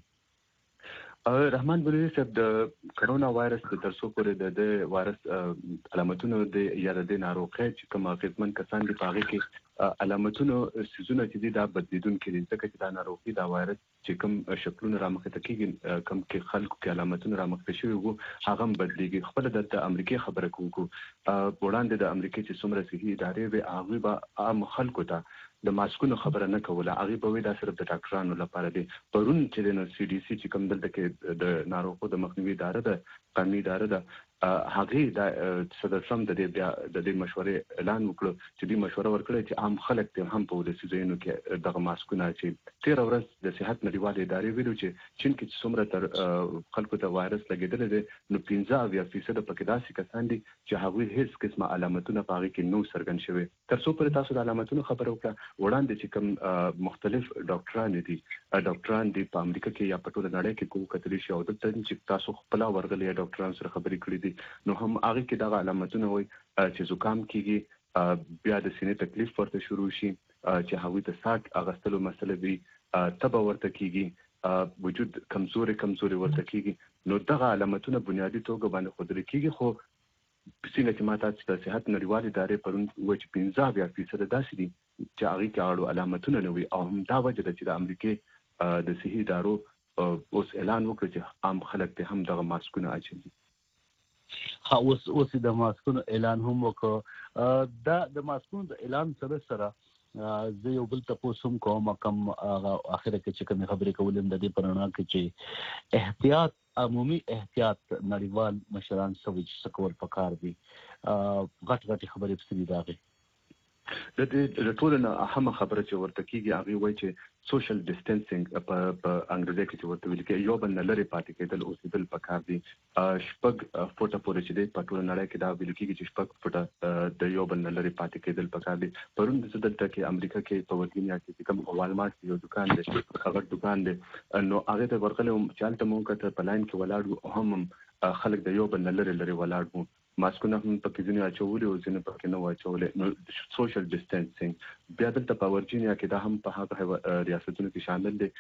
دي رحمان بنوري صاحب د کرونا وایرس په ترڅو پورې د وایرس علامتونه د یا د ناروغۍ چې کوم خدمت کسان دي په هغه کې علامتونه سيزونه چې دا بدلیدون کې ځکه چې دا ناروغي دا وایرس چې کوم شکلونه رامخته کیږي کوم کې خلکو کې علامتونه رامخته شوي وو هغه بدلېږي. خپل د امریکای خبره کوو وړاندې د امریکای چې څومره صحي ادارې به هغه به عام خلکو ته د ماسکونو خبره نه کوله. هغه به وي دا صرف د ډاکټرانو لپاره دی. پرون چې د سی ډي سي چې کوم دلته کې د ناروغو د مخنیوي اداره ده قومي اداره ده هغه د صدر ټرمپ د دې مشورې اعلان وکړ چې دې مشوره ورکړه چې عام خلک ته هم په ولسي ځایونو کې دغه ماسکونه چې 13 ورځې د صحت نړیوالې ادارې ویلو چې چین کې څومره تر خلکو ته وایرس لګیدل دي نو 15% پکې داسې کسان دي چې هغه هیڅ قسمه علامتونه پاغي کې نو څرګند شوي. تر څو پر تاسو د علامتونو خبره وکړه وړاندې چې کوم مختلف ډاکټران دي په امریکا کې یا په ټوله نړۍ کې کوم کتلی شي او د چې تاسو خپل ورغلي ډاکټران سره خبرې کړې دي نو هم هغه کې دغه علامتونه وي چې زکام کیږي بیا د سینې تکلیف ورته شروع شي چې هغه د ساک اغستلو مسله وي تبه ورته کیږي وجود کمزوري ورته کیږي نو دغه علامتونه بنیادی توګه باندې خودل کیږي. خو څنګه چې ماته د صحت نړیوالې ادارې پرون وایي چې 15% داسې دي چې هغه کې اړو علامتونه نه وي او هم دا وجه ده چې د امریکای د صحي ادارو اوس اعلان وکړ چې عام خلک ته هم دغه ماسکونه اچوي. اوس د ماسکونو اعلان هم وکړ. دا د ماسکونو د اعلان سره زه یو بل تاسو هم کوم اخره کې چې کوم خبرې کولم د دې پرانا کې چې احتیاط عمومي احتیاط نړیوال مشران سوي چې کول پکار دي غټ خبرې په دې راغلي. د دې ټول نه اهم خبره چې ورته کیږي هغه وایي چې سوشل ډیسټنسینګ په انګریزي کې ورته ویل کې یو بل نه لري پاتې کېدل او سیدل پکار دي. شپږ فوټه پورې چې په ټول نړۍ کې دا ویل کېږي چې شپږ فوټه د یو بل نه لري پاتې کېدل پکار دي. پرون د دلته کې امریکا کې په ورجینیا کې کوم والمارټ یو دکان دی هغه دکان دی نو هغه ته ورغلم چې البته مونږ ته په لاین کې ولاړ هم خلک د یو بل نه لري ولاړ وو ماسکونه هم پکې ځینې اچولې او ځینې پکې نه اچولې نو سوشل ډیسټنسینګ بیا دلته په ورجینیا کې دا هم په هغه ریاستونو کې شامل دي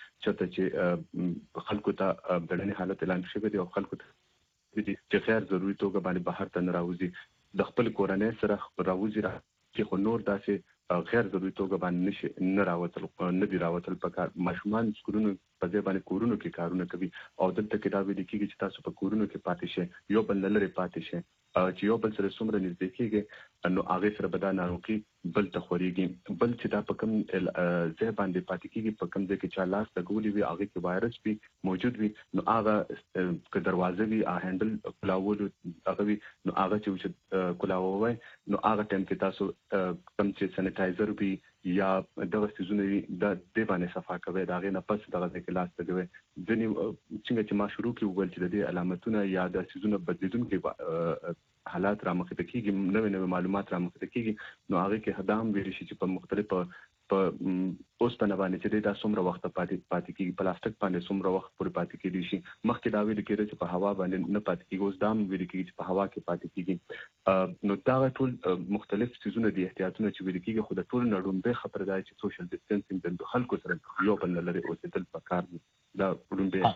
چې خلکو ته بدني حالت اعلان شوی دی او خلکو ته چې غیر ضروري توګه باندې بهر ته نه راوځي د خپل کورنۍ سره راوځي چې خو نور داسې غیر ضروري توګه باندې نه دی راوتل پکار. ماشومان سکولونو په ځای باندې کورونو کې کارونه کوي او دلته کې دا ویل کېږي چې تاسو په کورونو کې پاتې شئ یو بل لري پاتې شئ چې یو بل سره څومره نږدې کېږي نو هغه سره به دا ناروغي بل ته خوريږي بل چې دا په کوم ځای باندې پاتې کېږي په کوم ځای کې چې لاس لګولي وي هغه کې وایرس وي موجود وي نو هغه که دروازه وي هندل کلاول هغه وي نو هغه چې کلاوي نو هغه ټیم کې تاسو کوم چې سانیټایزر وي یا دغه سيزونه د دې باندې صفا کوي دا غي نه پس دغه کې لاس لګوي ځنی څنګه چې ما شروع کې وویل چې د دې علامتونه یا د سيزونه بدلیدونکو حالات را مخته کیږي نوې معلومات را مخته کیږي نو هغه کې هدام ویل شي چې په مختلفو په اوس په باندې چې دا څومره وخت پاتې کیږي پلاستیک باندې څومره وخت پورې پاتې کیږي شي مخکې دا ویل کېږي چې په هوا باندې نه پاتې کیږي اوس دا ویل کېږي چې په هوا کې پاتې کیږي نو دا ټول مختلف سيزونه دي احتیاطونه چې ویل کېږي خو د ټول نړۍ به خبره ده چې سوشل ډیسټنسینګ د خلکو سره یو بل لري او چې تل پکار دي دا ټول به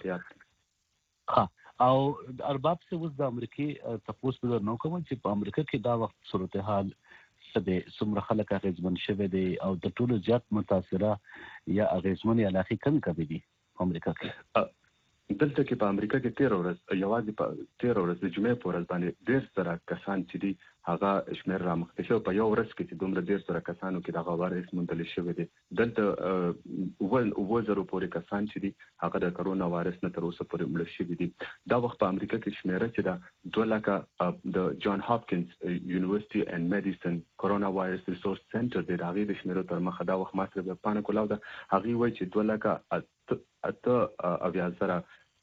احتیاط او ارباب سے اوس د امریکای تاسو په نو کوم چې په امریکا کې دا وخت صورتحال څه څومره خلک اغیزمن شوه دي او د ټولو زیات متاثره یا اغیزمن علاقې کم دي په امریکا کې دلته کې په امریکا کې 13 ورځې یوازې په 13 ورځې د جمعې په ورځ باندې 10,000 کسان چې دي هغه شمیر را مخته شو په یو ورځ کې چې دومره 10,000 کسانو کې دغه وایرس منتقل شوی دی دلته وزرو پورې کسان چې دي هغه د کرونا وایرس نه تر اوسه پورې مړ شوي دي دا وخت په امریکا کې شمیره چې دا 2 لکه د جان هاپکینز یونیورسيټي اند میډیسن کرونا وایرس ریسورس سنټر د هغه د شمیرو تر مخه دا وخت ماته په پانه کولاو دا هغه وایي چې 2 لکه اته اویا سره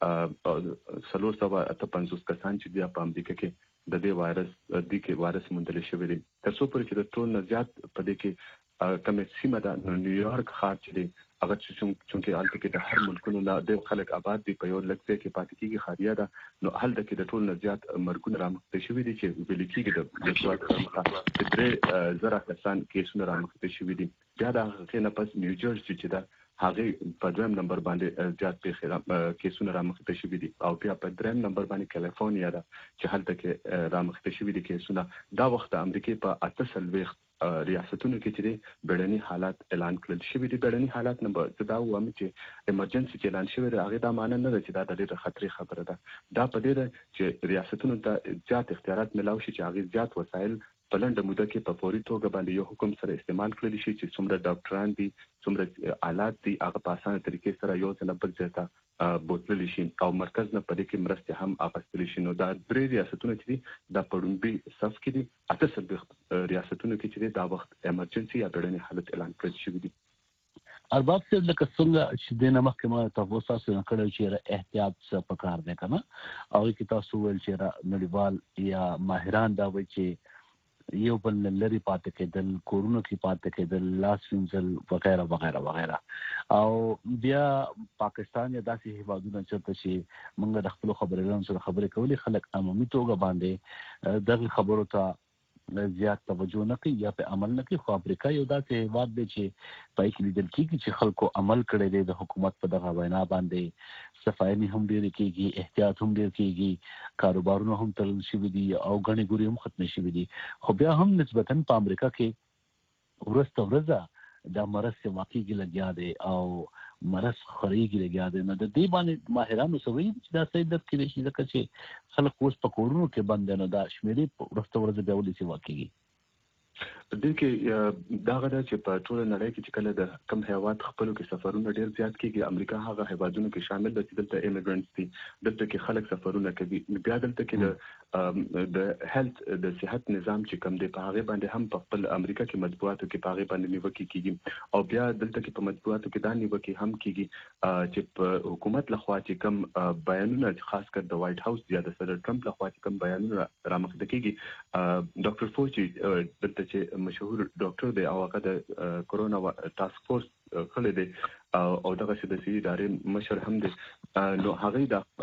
350 کسان چې بیا په امریکا کې د دې وایرس منتقل شوی دي تر څو پورې چې د ټول نه زیات په دې کې کومه سیمه ده نیویارک ښار چې دی هغه چې هلته کې د هر ملکونو نه د خلک آباد دي په یو لکه کې پاتې کېږي خاریه ده نو هلته کې د ټول نه زیات مرګونه رامخته شوي دي چې ویل کېږي د څوار 3,000 کسان کیسونه رامخته شوي دي بیا د هغې نه پس نیوجرسي چې ده هغه په دویم نمبر باندې زیات پیښې کیسونه رامخته شوي دي او بیا په دریم نمبر باندې کالیفورنیا ده چې هلته کې رامخته شوي دي کیسونه دا وخت د امریکای په 48 ریاستونو کې چې بیړني حالات اعلان کړل شوی دي. بیړني حالات نه به دا وایم چې ایمرجنسي چې اعلان شوی دی هغه دا معنی نه ده چې دا د ډېر خطرې خبره ده. دا په دې ده چې ریاستونو ته زیات اختیارات ملاوي شي چې هغه زیات وسایل په لنډه موده کې په فوري توګه باندې یو حکم سره استعمال کړل شي چې څومره ډاکټران دي څومره آلات دي هغه په اسانه طریقې سره یو ځل بل ځای ته بوتلل شي او مرکز نه پدې کې مرسته هم اغستل شي. نو دا درې ریاستونه چې دا پړونبي صف کې دي اته سل ریاستونه کې چې دا وخت ایمرجنسي یا بیړني حالت اعلان کړل شوی دي. ارباب صاحب لکه څنګه چې د نمک ما تاسو تاسو نه کړو چې احتیاط څه پکار دی کنه او کې تاسو ول چې نړیوال یا ماهران دا وایي چې یو بل لری پاتې کېدل کورونو کې پاتې کېدل لاس وینځل وغیرہ وغیرہ وغیرہ او بیا پاکستان یا داسې هیوادونه چې موږ د خپل خبرونو سره خبرې کولې خلک عمومي توګه باندې دغه خبرو ته زیات توجه نه کوي یا په عمل نه کوي. خو افریقا یو داسې هیواد دی چې پای کې لیدل کېږي چې خلکو عمل کړی دی د حکومت په دغه وینا باندې. صفایني هم ډېر کېږي احتیاط هم ډېر کېږي کاروبارونه هم تړل شوي دي او غني ګوري هم ختم شوي دي. خو بیا هم نسبتاً په امریکا کې ورځ ورځ دا مرض واقعي لګیا دی او مرض خوريږي لګیا دی. نو د دې باندې ماهرانو سوي چې دا صحیح درک کړي شي ځکه چې خلک اوس په کورونو کې بند نه دا شمیرې ورځ ورځ بیا ولې واقعي د کې دا غدا چې په ټول نړۍ کې چې کله د کم هیواد خپلو کې سفرونه ډیر زیات کیږي امریکا هغه هیوادونو کې شامل دي چې دلته ایمیګرانټس دي دلته کې خلک سفرونه کوي. بیا دلته کې د هیلث د صحت نظام چې کم دی په هغه باندې هم په خپل امریکا کې مطبوعاتو کې په هغه باندې نیوکه کیږي او بیا دلته کې په مطبوعاتو کې دا نیوکه هم کیږي چې په حکومت لخوا چې کم بیانونه خاص کر د وایټ هاوس یا د صدر ټرمپ لخوا چې کم بیانونه رامخته کیږي. ډاکټر فوچي دلته چې مشهور ډاکټر دی او هغه د کورونا ټاسک فورس خلې دی او دغه چې د سي ادارې مشر هم دی. نو هغه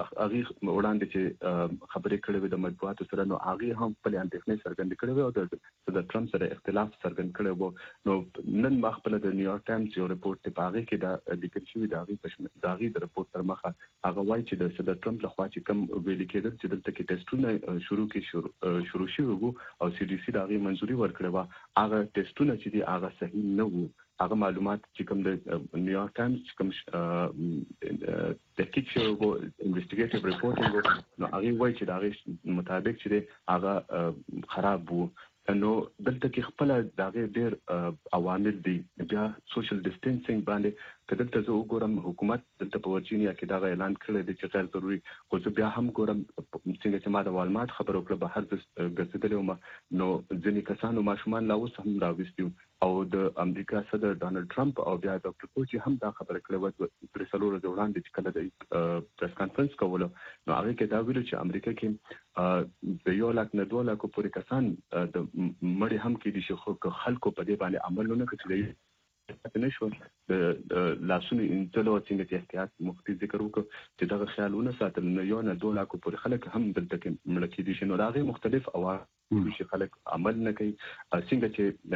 وړاندې چې خبرې کړې وې د مطبوعاتو سره نو هغه هم خپل اندېښنې څرګندې کړې وې او د ټرمپ سره اختلاف څرګند کړی وو. نو نن ما خپل د نیویارک ټایمز یو رپورت په هغه کې دا لیکل شوی دا هغه د رپورت تر مخه هغه وایي چې د صدر ټرمپ لخوا چې کوم ویل کېدل چې دلته کې ټیسټونه شروع شوي وو او سی ډي سي دا غي منځوري ورکړه وا هغه ټیسټونه چې دي هغه صحیح نه وو. هغه معلومات چې کوم د نیویارک ټایمز چې کوم تحقیق شوی وو انویسټیګیټیو ریپورټینګ نو هغه وایي چې دا غي مطابق چې هغه خراب وو. نو دلته کې خپل دغه ډیر عوامل دي. بیا سوشل ډیسټنسینګ باندې کله ته زه وګورم حکومت دلته په ورجینیا کې دا اعلان کړی دی چې غیر ضروري خو زه بیا هم ګورم څنګه چې ما د والمارت خبر وکړه بهر ګرځېدلې نو ځینې کسانو ماشومان لا اوس هم راوستي او د امریکا صدر ډانلډ ټرمپ او بیا ډاکټر فوچي هم دا خبره کړې و پر څلور ورځې وړاندې چې کله د پریس کانفرنس کوله نو هغه کې دا ویل چې امریکا کې د 1 لک نه 2 لک پورې کسان د مړي هم کې دي چې خلکو په دې باندې عمل نه کوي نشو د لاسونو انتلو څنګه چې احتیاط مخکې ذکر وکړ چې دا خیالونه ساتل نه یو نه 2 لک پورې خلک هم دلته کې مړ کې دي شنو دا غي مختلف عوامل چې خلک عمل نه کوي څنګه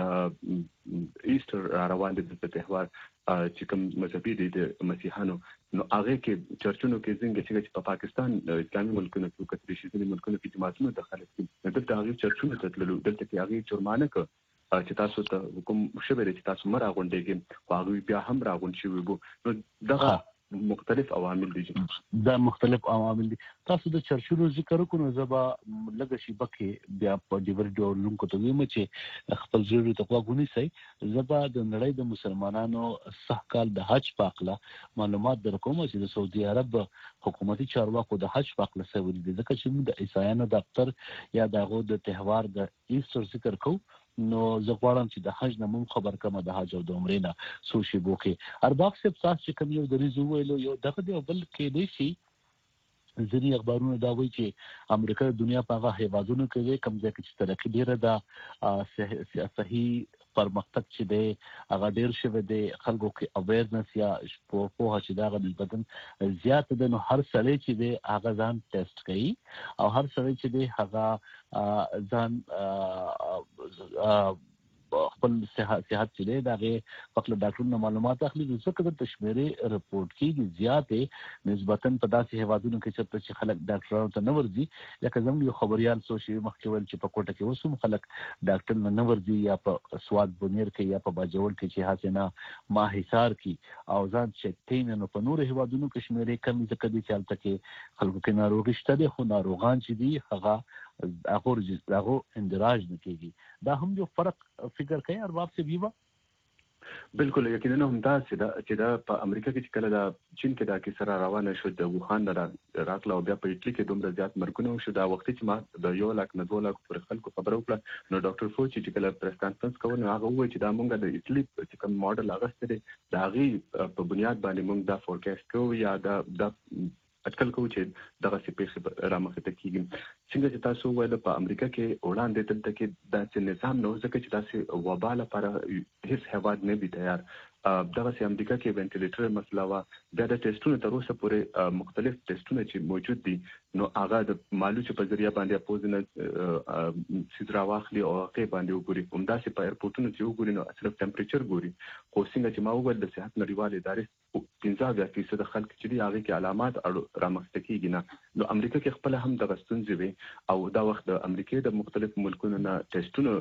چې ایستر روان دي د تهوار چې کوم مذهبي دي د مسیحانو نو هغه کې چرچونو کې څنګه چې په پاکستان اسلامي ملکونو کې کتري شي د ملکونو کې جماعتونو دخل کوي دلته هغه چرچونو ته تللو دلته کې هغه جرمانه کوي چې تاسو ته حکم شوی دی چې تاسو مرا غونډېږئ خو هغه بیا هم راغون شوی وو نو دغه مختلف عوامل دي دا مختلف عوامل دي. تاسو د چرچونو ذکر وکړو زبا لږ شي بکه بیا په ډیور ډول کو ته ویم چې خپل ضروري تقوا غونی سي زبا د نړۍ د مسلمانانو صحکال د حج پاکله معلومات درکوم چې د سعودي عرب حکومتي چارواکو د حج پاکله سوي دي ځکه چې د عیسایانو دفتر یا دغه د تهوار د ایستر ذکر کو نو زه غواړم چې د حج نه مون خبر کمه د حج او د عمرې نه سوشي بوکي ارباق صاحب تاسو چې کوم یو د ریزو ویلو یو دغه دی بل کې دی شي ځینی اخبارونه دا وایي چې امریکا د دنیا په هغه هیوادونو کې کم ځای کې چې ترقی ډیره ده صحیح پرمختګ چې دی هغه ډیر شوی دی خلکو کې اویرنس یا په چې دا غو بدن زیات ده نو هر سړی چې دی هغه ځان ټیسټ کوي او هر سړی چې دی هغه ځان خپل صحت چې دی دا غي خپل ډاکټرونو معلومات اخلي ځکه د تشمیرې رپورت کې زیاتې نسبتاً په داسې هیوادونو کې چې خلک ډاکټرانو ته نه ورځي لکه زموږ یو خبريال سوشي مخکې ویل چې په کوټه کې وسوم خلک ډاکټر نه ورځي یا په سواد بنیر کې یا په باجوړ کې چې حسینه ماهیسار کې او ځان چټین نو په نور هیوادونو کې شمیرې کم ځکه دي چې البته کې خلکو کې ناروغي شته دي خو ناروغان چې دي هغه اندراج نه کیږي دا هم یو فرق فکر کوي ارباب سے بیوا بالکل یقینا هم دا چې دا په امریکا کې چې کله دا چین کې دا کې سره روانه شو د ووهان راغله او بیا په اټلی کې دومره زیات مرګونه شو دا وخت چې ما د 1 لک نه 2 لک پر خلکو خبرو کړه نو ډاکټر فوچي چې کله پریس کانفرنس کوي نو هغه وایي چې دا مونږ د اټلی چې کوم ماډل اغسته دي دا غي په بنیاد باندې مونږ دا فورکاست کوو یا دا اټکل کوو چې دغه سپېڅ رامخته کیږي څنګه چې تاسو وایي په امریکا کې وړاندې دلته کې دا نظام نو ځکه چې تاسو وبا لپاره هیڅ هیواد نه دی تیار دغه سي امریکا کې وینټیلیټر مسله وا د ټیسټونو تر اوسه پورې مختلف ټیسټونه چې موجود دي نو هغه د مالوچ په ذریعہ باندې پوزنه سیدرا واخلي او هغه باندې وګوري همدا سي په ایرپورټونو چې وګوري نو صرف ټمپریچر ګوري خو څنګه چې ما وګورل د صحت نړیوال ادارې 15% خلک چې دي هغه کې علامات رامخته کیږي نه نو امریکا کې خپل هم د غستونځي وي او دا وخت د امریکا د مختلف ملکونو نه ټیسټونه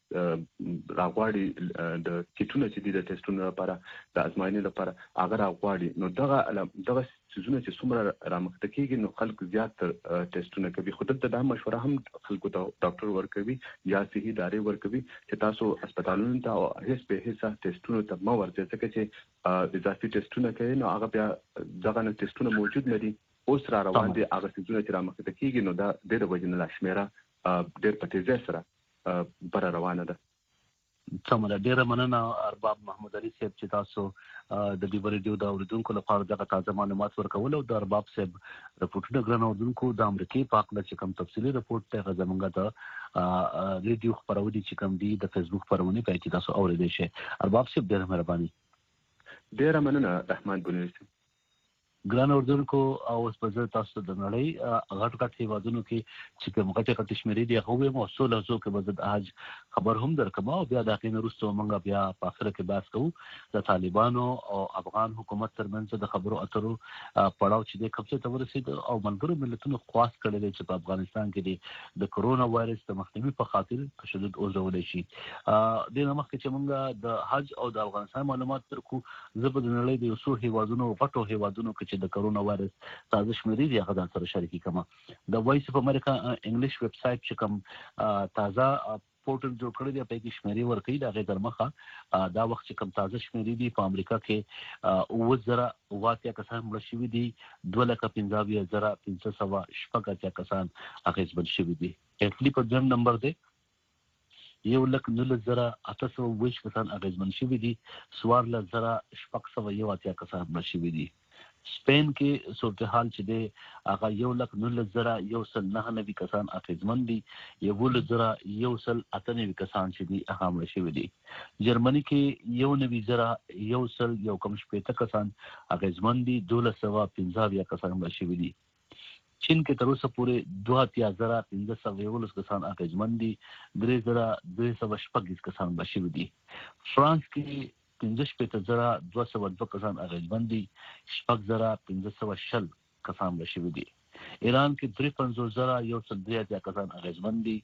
راغواړي د کیټونو چې دي د ټیسټونو لپاره د ازموینې لپاره هغه راغواړي نو دغه سيزونه چې څومره رامخته کیږي نو خلک زیات ټیسټونه کوي خو دلته دا مشوره هم خلکو ته ډاکټر ورکوي یا صحي ادارې ورکوي چې تاسو هسپتالونو ته هیڅ به هیڅ ټیسټونه ته مو ورځي ځکه چې اضافي ټیسټونه کوي نو هغه بیا دغه ټیسټونه موجود نه دي اوس را روان دي هغه سيزونه چې رامخته کیږي نو دا د وجنه لا شمیره ډېر پټیزه سره بر روانه ده څومره ډیره مننه ارباب محمود علي صاحب چې تاسو د دې ریډیو د اوریدونکو لپاره دغه تازه معلومات ورکول او د ارباب صاحب رپورټونه ګران اوریدونکو د امریکای په اړه چې کوم تفصیلي رپورټ ته زمونږ د ریډیو خبرونه چې کوم دي د فیسبوک خبرونه په چې تاسو اوریدئ شئ ارباب صاحب ډیره مهرباني ډیره مننه رحمان بنيري ګران اوردونکو او سپزر تاسو د نړۍ غټ هیوادونو کې چې کوم غټ شمیرې دي هغه مو اصول هڅو کې بزد اج خبر هم درکما او بیا د اخیری وروسته موږ بیا په اخر کې بحث کوو د طالبانو او افغان حکومت ترمنځ د خبرو اترو پړاو چې د کبسه ته ورسید او منګرو ملتونو خواست کړل چې په افغانستان کې د کرونا وایرس د مخنیوي په خاطر تشدد اوزول شي د نمخ چې موږ د حج او د افغانستان معلومات ترکو زبد نړۍ د یو هیوادونو غټو هیوادونو چې د کرونا وایرس تازه شمیرې دی هغه د سره شریکي کما د وایس اف امریکا انګلیش ویب سټ چې کوم تازه پورټل جوړ کړی دی په کې شمیرې ورکړي دا غیر درمخه دا وخت چې کوم تازه شمیرې دي په امریکا کې 2000 کسان مړ شوي دي 2,15,500 شپږ کسان اخیستل شوي دي اټلی په دویم نمبر دی 1,19,820 کسان اغیزمن شوي دي 14,601 کسان مړ شوي دي سپین کې صورتحال چې دی هغه 1,19,199 کسان اخیزمن دي 1,198 کسان چې دي هغه مړ شوي دي جرمني کې 1,115 کسان اخیزمن دي 1,215 کسان مړ شوي دي چین کې تر اوسه پورې 2,515 کسان اخیزمن دي 3,226 کسان مړ شوي دي فرانس کې 15,202 کسان اغیزمن دي 6,510 کسان مړ شوي دي ایران کې 53,103 کسان اغیزمن دي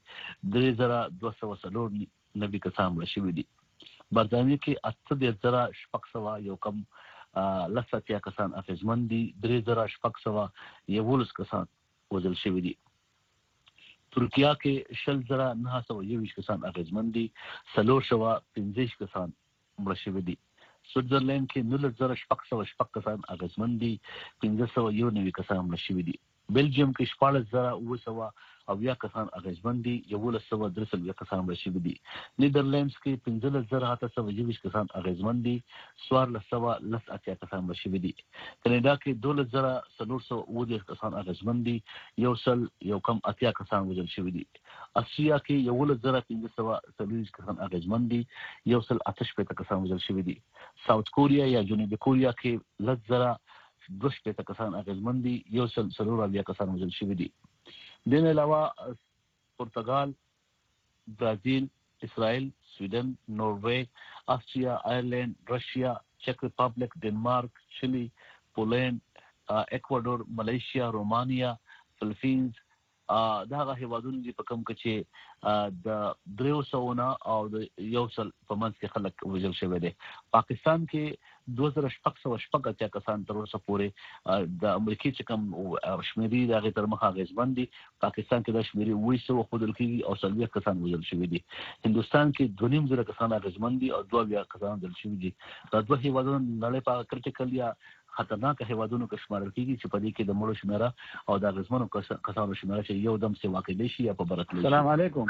3,290 کسان مړ شوي دي برطانیه کې 8,600 کم لساتیا کسان اغیزمن دي 3,611 کسان وژل شوي دي ترکیه کې 6,921 کسان اغیزمن دي 415 کسان مړ شوي دي سویټزرلند کې 9,600 کسان اغیزمن دي 1591 کسان مړ شوي دي بلجیم کې 14,900 کسان اغیزمن دي 1,303 کسان مړ شوي دي نیدرلینډز کې 15,820 کسان اغیزمن دي 1,410 کسان مړ شوي دي کینیډا کې 2,410 کسان اغیزمن دي 1,080 کسان وژل شوي دي اسیا کې 1,540 کسان اغیزمن دي 1,088 کسان وژل شوي دي ساوث کوریا یا جنوبي کوریا کې 200 کسان اغیزمن دي 1,400 کسان وژل شوي دي دین علاوه پرتګال برازیل اسرائیل، سویډن، نوروې، آسټریا، آیرلند، رشیا، چک ریپبلیک، ډنمارک، چلی، پولینډ، اکوادور، ملیشیا، رومانیا، فلپینز. دا هغه هیوادونه دي په کوم کې چې د 300 او د 100 په منځ کې خلک وژل شوی دي. پاکستان کې 2600 کسان تر اوسه پورې د امریکای چې کوم شمیرې د هغه تر مخه غیزمن دي. پاکستان کې د شمیرې 200 خودل کېږي او 30 کسان وژل شوی دي. هندستان کې 2.5 کسان غیزمن دي او 2 کسان وژل شوی دي. دا دوه هیوادونه نړۍ په کرټیکل یا خطرناک هیوادونو کې شمارل کېږي چې په دې کې د مړو شمیره او د غزمنو کسانو شمیره چې یو دم سي واقع شي یا په برتل. السلام علیکم.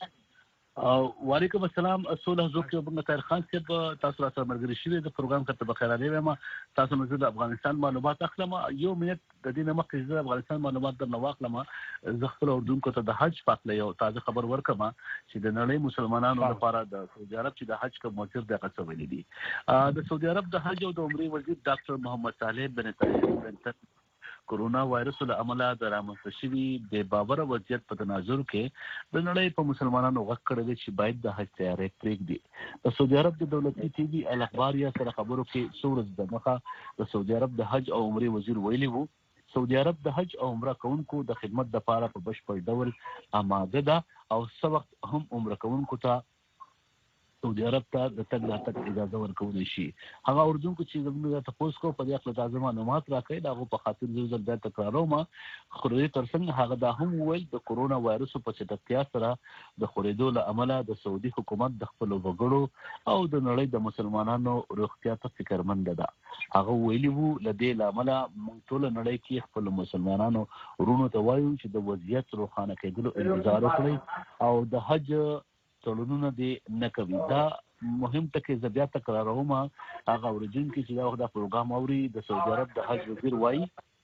وعلیکم السلام. اصول حضور کې وبنګ طاهر خان صاحب تاسو را سره مرګري شوی د پروګرام کته بخیر علي ما تاسو مزه د افغانستان معلومات اخلم. یو منټ د دې نه مخکې د افغانستان معلومات در نواخلم. زه خپل اردوونکو ته د حج پاتله یو تازه خبر ورکم چې د نړۍ مسلمانانو لپاره د سعودي عرب چې د حج کوم موثر د قصو ویلي دي. د سعودي عرب د حج او د عمرې وزیر ډاکټر محمد صالح بن تایب کورونا وایرس له امله د رامنځته شوي د باور وضعیت په تناظر کې د نړۍ په مسلمانانو غږ کړی چې باید د حج تیاری پرېږدي. د سعودي عرب د دولتي ټي وي الاخبار یا سره خبرو کې څو ورځې دمخه د سعودي عرب د حج او عمرې وزیر ویلي وو سعودي عرب د حج او عمره کوونکو د خدمت لپاره په بشپړ ډول آماده ده او څه وخت هم عمره کوونکو ته سعودي عرب ته د تګ راتګ اجازه ورکولی شي. هغه اردوونکو چې زموږ ته تاسو کو په دې خپل تازه معلومات راکړي دا په خاطر یو ځل بیا تکراروم. خو دې ترڅنګ هغه دا هم ویل د کورونا وایرس په چټکتیا سره د خورېدو له امله د سعودي حکومت د خپل وګړو او د نړۍ د مسلمانانو روغتیا ته فکرمند ده. هغه ویلي وو له دې لامل موږ ټول نړۍ کې خپل مسلمانانو ورونو ته وایو چې د وضعیت روښانه کېدلو انتظار وکړي او د حج تړونونه دې نه کوي. دا مهم ټکی زه بیا تکراروم. هغه اوریدونکي چې دا وخت د پروګرام اوري د سعودي عرب د حج وزیر وایي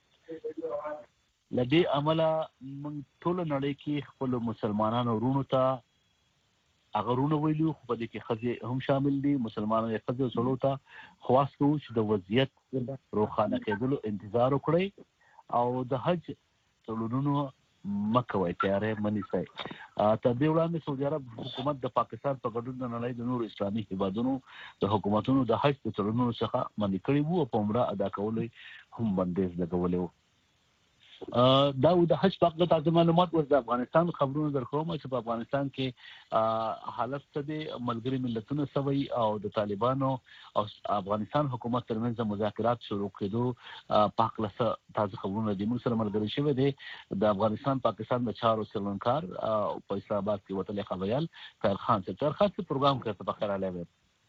له دې امله موږ ټول نړۍ کې خپل مسلمانانو ورونو ته هغه ورونه ویلو خو په دې کې ښځې هم شامل دي. مسلمانانو یې ښځې او سړو ته خواست کوو چې د وضعیت روښانه کېدلو انتظار وکړئ او د حج تړونونو مکوئ تیاری منیسئ. تر دې وړاندې سعودي عرب حکومت د پاکستان په ګډون د نړۍ د نورو اسلامي هیوادونو د حکومتونو د حج د تړونونو څخه منع کړي وو او په عمره ادا کولو هم بندیز لګولی وو. دا د حج په اړه تازه معلومات ور د افغانستان خبرونه درکوم چې په افغانستان کې حالت څه دی. ملګري ملتونو سوي او د طالبانو او افغانستان حکومت ترمنځ مذاکرات شروع کېدو په اړه تازه خبرونه دي. موږ سره ملګري شوی دی د افغانستان پاکستان د چارو سرلنکار په اسلام آباد کې وتلې خبريال طاهر خان صاحب. طاهر خان صاحب پروګرام کوي په خیر علي.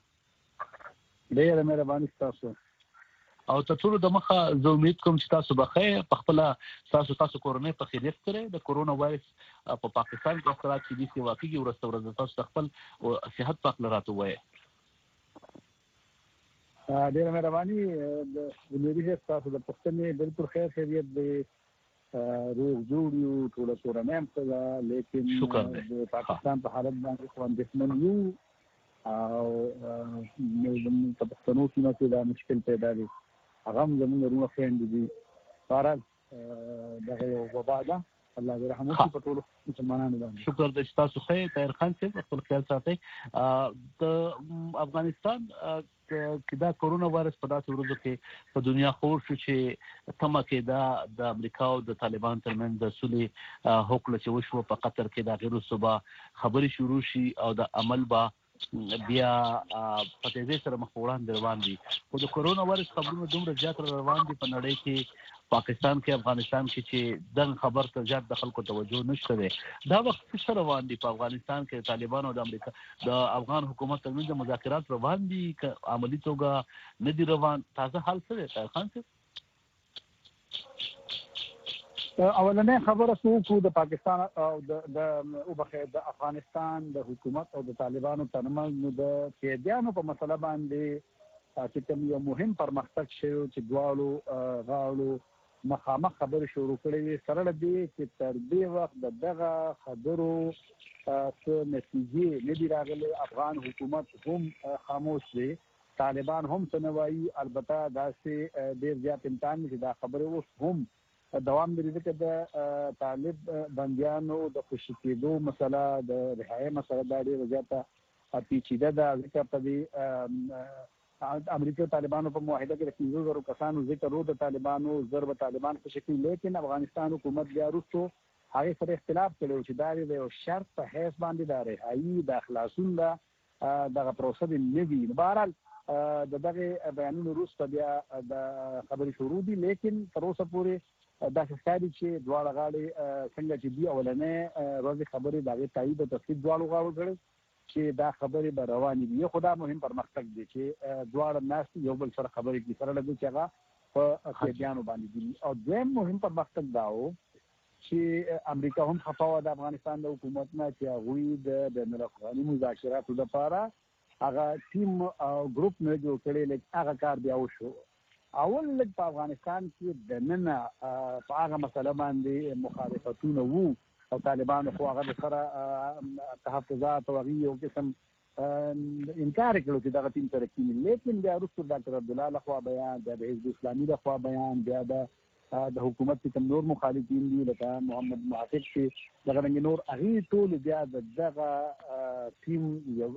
ډېر مهرباني تاسو او ټول د مخه زه امید کوم چې تاسو بخیر په خپل تاسو کورونې په خیریت سره د کورونا وایرس په پاکستان کې اثرات چې دي واقعي ورسته ورځ تاسو خپل صحت په اړه راته وایي. ډېر مهرباني د امید تاسو د پښتنې بالکل خیریت دی روغ جوړ یو ټول کورونه هم څه لیکن د پاکستان په حالت باندې خو اندېښمن یو او موږ په پښتنو کې نه دا مشکل پیدا دی. هغه زموږ ورونه فرند دي فارغ دغه یو وبا ده. الله دې رحم وکړي په ټول مسلمانانو باندې. شکر د تاسو خیر طاهر خان صاحب خپل خیال ساتئ. د افغانستان کې دا کورونا وایرس په داسې ورځو کې په دنیا خور شو چې تمه کې دا د امریکا او د طالبان ترمنځ د صلح هوکړه چې وشو په قطر کې د غیر صوبا خبري شروع شي او د عمل با بیا په تیزی سره مخ وړاندې روان دي. خو د کورونا وایرس خبرونه دومره زیات روان دي په نړۍ کې پاکستان کې افغانستان کې چې دغه خبر ته زیات د خلکو توجه نشته دی. دا وخت څه روان دي په افغانستان کې طالبان او د امریکا د افغان حکومت ترمنځ مذاکرات روان دي که عملی توګه نه دي روان؟ تازه حال څه دی طاهر خان صاحب؟ اولنې خبره څوک د پاکستان او د افغانستان د حکومت او د طالبانو ترمنځ د قیدیانو په مسله باندې چې کوم یو مهم پرمختګ شوی چې دواړو غاړو مخامخ خبرې شروع کړې سره دې چې تر دې وخت دغه خبرو څه نتیجې نه دي راغلي. افغان حکومت هم خاموش دی، طالبان هم څه نه وایي. البته داسې ډېر زیات امکان دی چې دا خبرې اوس هم دوام لري ځکه د طالب بندیانو د خوشي کېدو مسله د رهایی مسله دا ډېره زیاته پیچیده ده ځکه په دې امریکا طالبانو په معاهده کې د 15,000 کسانو ذکر د طالبانو ضرب طالبان خوشي کوي لیکن افغانستان حکومت بیا وروسته هغه سره اختلاف کړی چې دا د یو شرط په حیث باندې د رهایی د خلاصون دغه پروسه د نوي بهرحال د دغه بیانونو وروسته بیا د خبرې شروع دي لیکن تر اوسه پورې دا ښکاري چې دواړه غاړې څنګه چې دي اولنۍ ورځې خبرې د هغې تایید او تصدیق دواړو غاړو کړی چې دا خبرې به روانې دي. یو خو دا مهم پرمختګ دی چې دواړه ناست یو بل سره خبرې کوي سره لګي چې هغه په قیدیانو باندې دي. او دویم مهم پرمختګ دا و چې امریکا هم خفه وه د افغانستان د حکومت نه چې هغوی د بین الاقوامي مذاکراتو لپاره هغه ټیم او ګروپ نه جوړ کړی لکه هغه کار بیا وشو. اول لږ په افغانستان کې دننه په هغه مسله باندې مخالفتونه وو او طالبانو خو هغه د سره تحفظات او هغې یو قسم انکار کړو چې دغه ټیم سره کینی لیکن بیا وروسته ډاکټر عبدالله لخوا بیان بیا د حزب اسلامي لخوا بیان بیا د حکومت چې کوم نور مخالفین دي لکه محمد محافظ چې دغه رنګ نور هغې ټول بیا دغه ټیم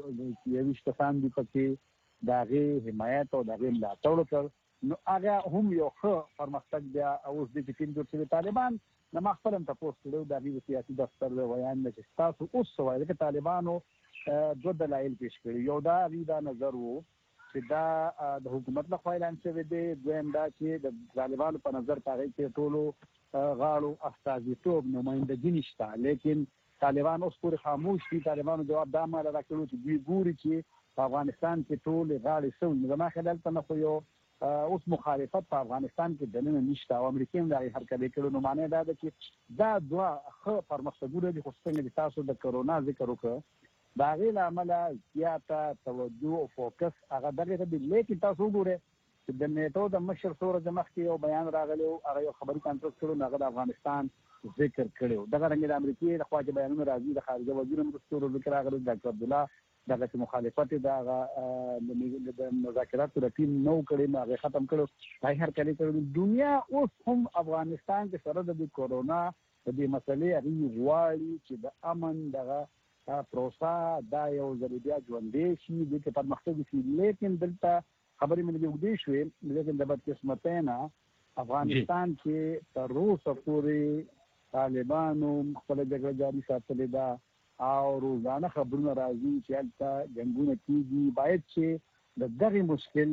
20 کسان دي پکې د هغې حمایت او د هغې ملاتړ وکړ نو هغه هم یو ښه پرمختګ بیا اوس دی چې ټیم جوړ شوی طالبان نه ما خپل هم تپوس کړی د هغې د سیاسي دفتر د ویان نه چې ستاسو اوس څه وایي ځکه طالبانو دوه دلایل پیش کړي یو دا هغې دا نظر و چې دا د حکومت لخوا اعلان شوی دی دویم دا چې د طالبانو په نظر په هغې کې ټولو غاړو استازیتوب نمایندګي نشته لیکن طالبان اوس پورې خاموش دي. طالبانو جواب دا ماله راکړو چې دوی ګوري چې په افغانستان کې ټولې غاړې سوي نو زما خیال دلته نه خو یو اوس مخالفت په افغانستان کې دننه نشته او امریکا هم د هغې حرکت کړو نو معنی دا ده چې دا دوه ښه پرمختګونه دي خو څنګه چې تاسو د کرونا ذکر وکړه د هغې له امله زیاته توجه او فوکس هغه دغې ته دي لیکن تاسو وګورئ چې د نیټو د مشر څو ورځې مخکې یو بیان راغلی و هغه یو خبري کانفرنس کړی نو هغه د افغانستان ذکر کړی و دغه رنګې د امریکې لخوا چې بیانونه راځي د خارجه وزیر هم وروسته ذکر راغلی ډاکټر عبدالله دغه چې مخالفت یې د هغه د مذاکراتو د ټیم نه و کړی نو هغې ختم کړی هغې هرکلی کړی دنیا اوس هم افغانستان کې سره د کورونا د دې مسلې هغې غواړي چې د امن دغه پروسه دا یو ځل بیا ژوندی شي دې کې پرمختګ وشي لیکن دلته خبرې مې لږې اوږدې شوې لیکن د بدقسمتۍ نه افغانستان کې تر اوسه پورې طالبانو خپله جګړه جاري ساتلې ده او روزانه خبرونه راځي چې هلته جنګونه کېږي باید چې د دغې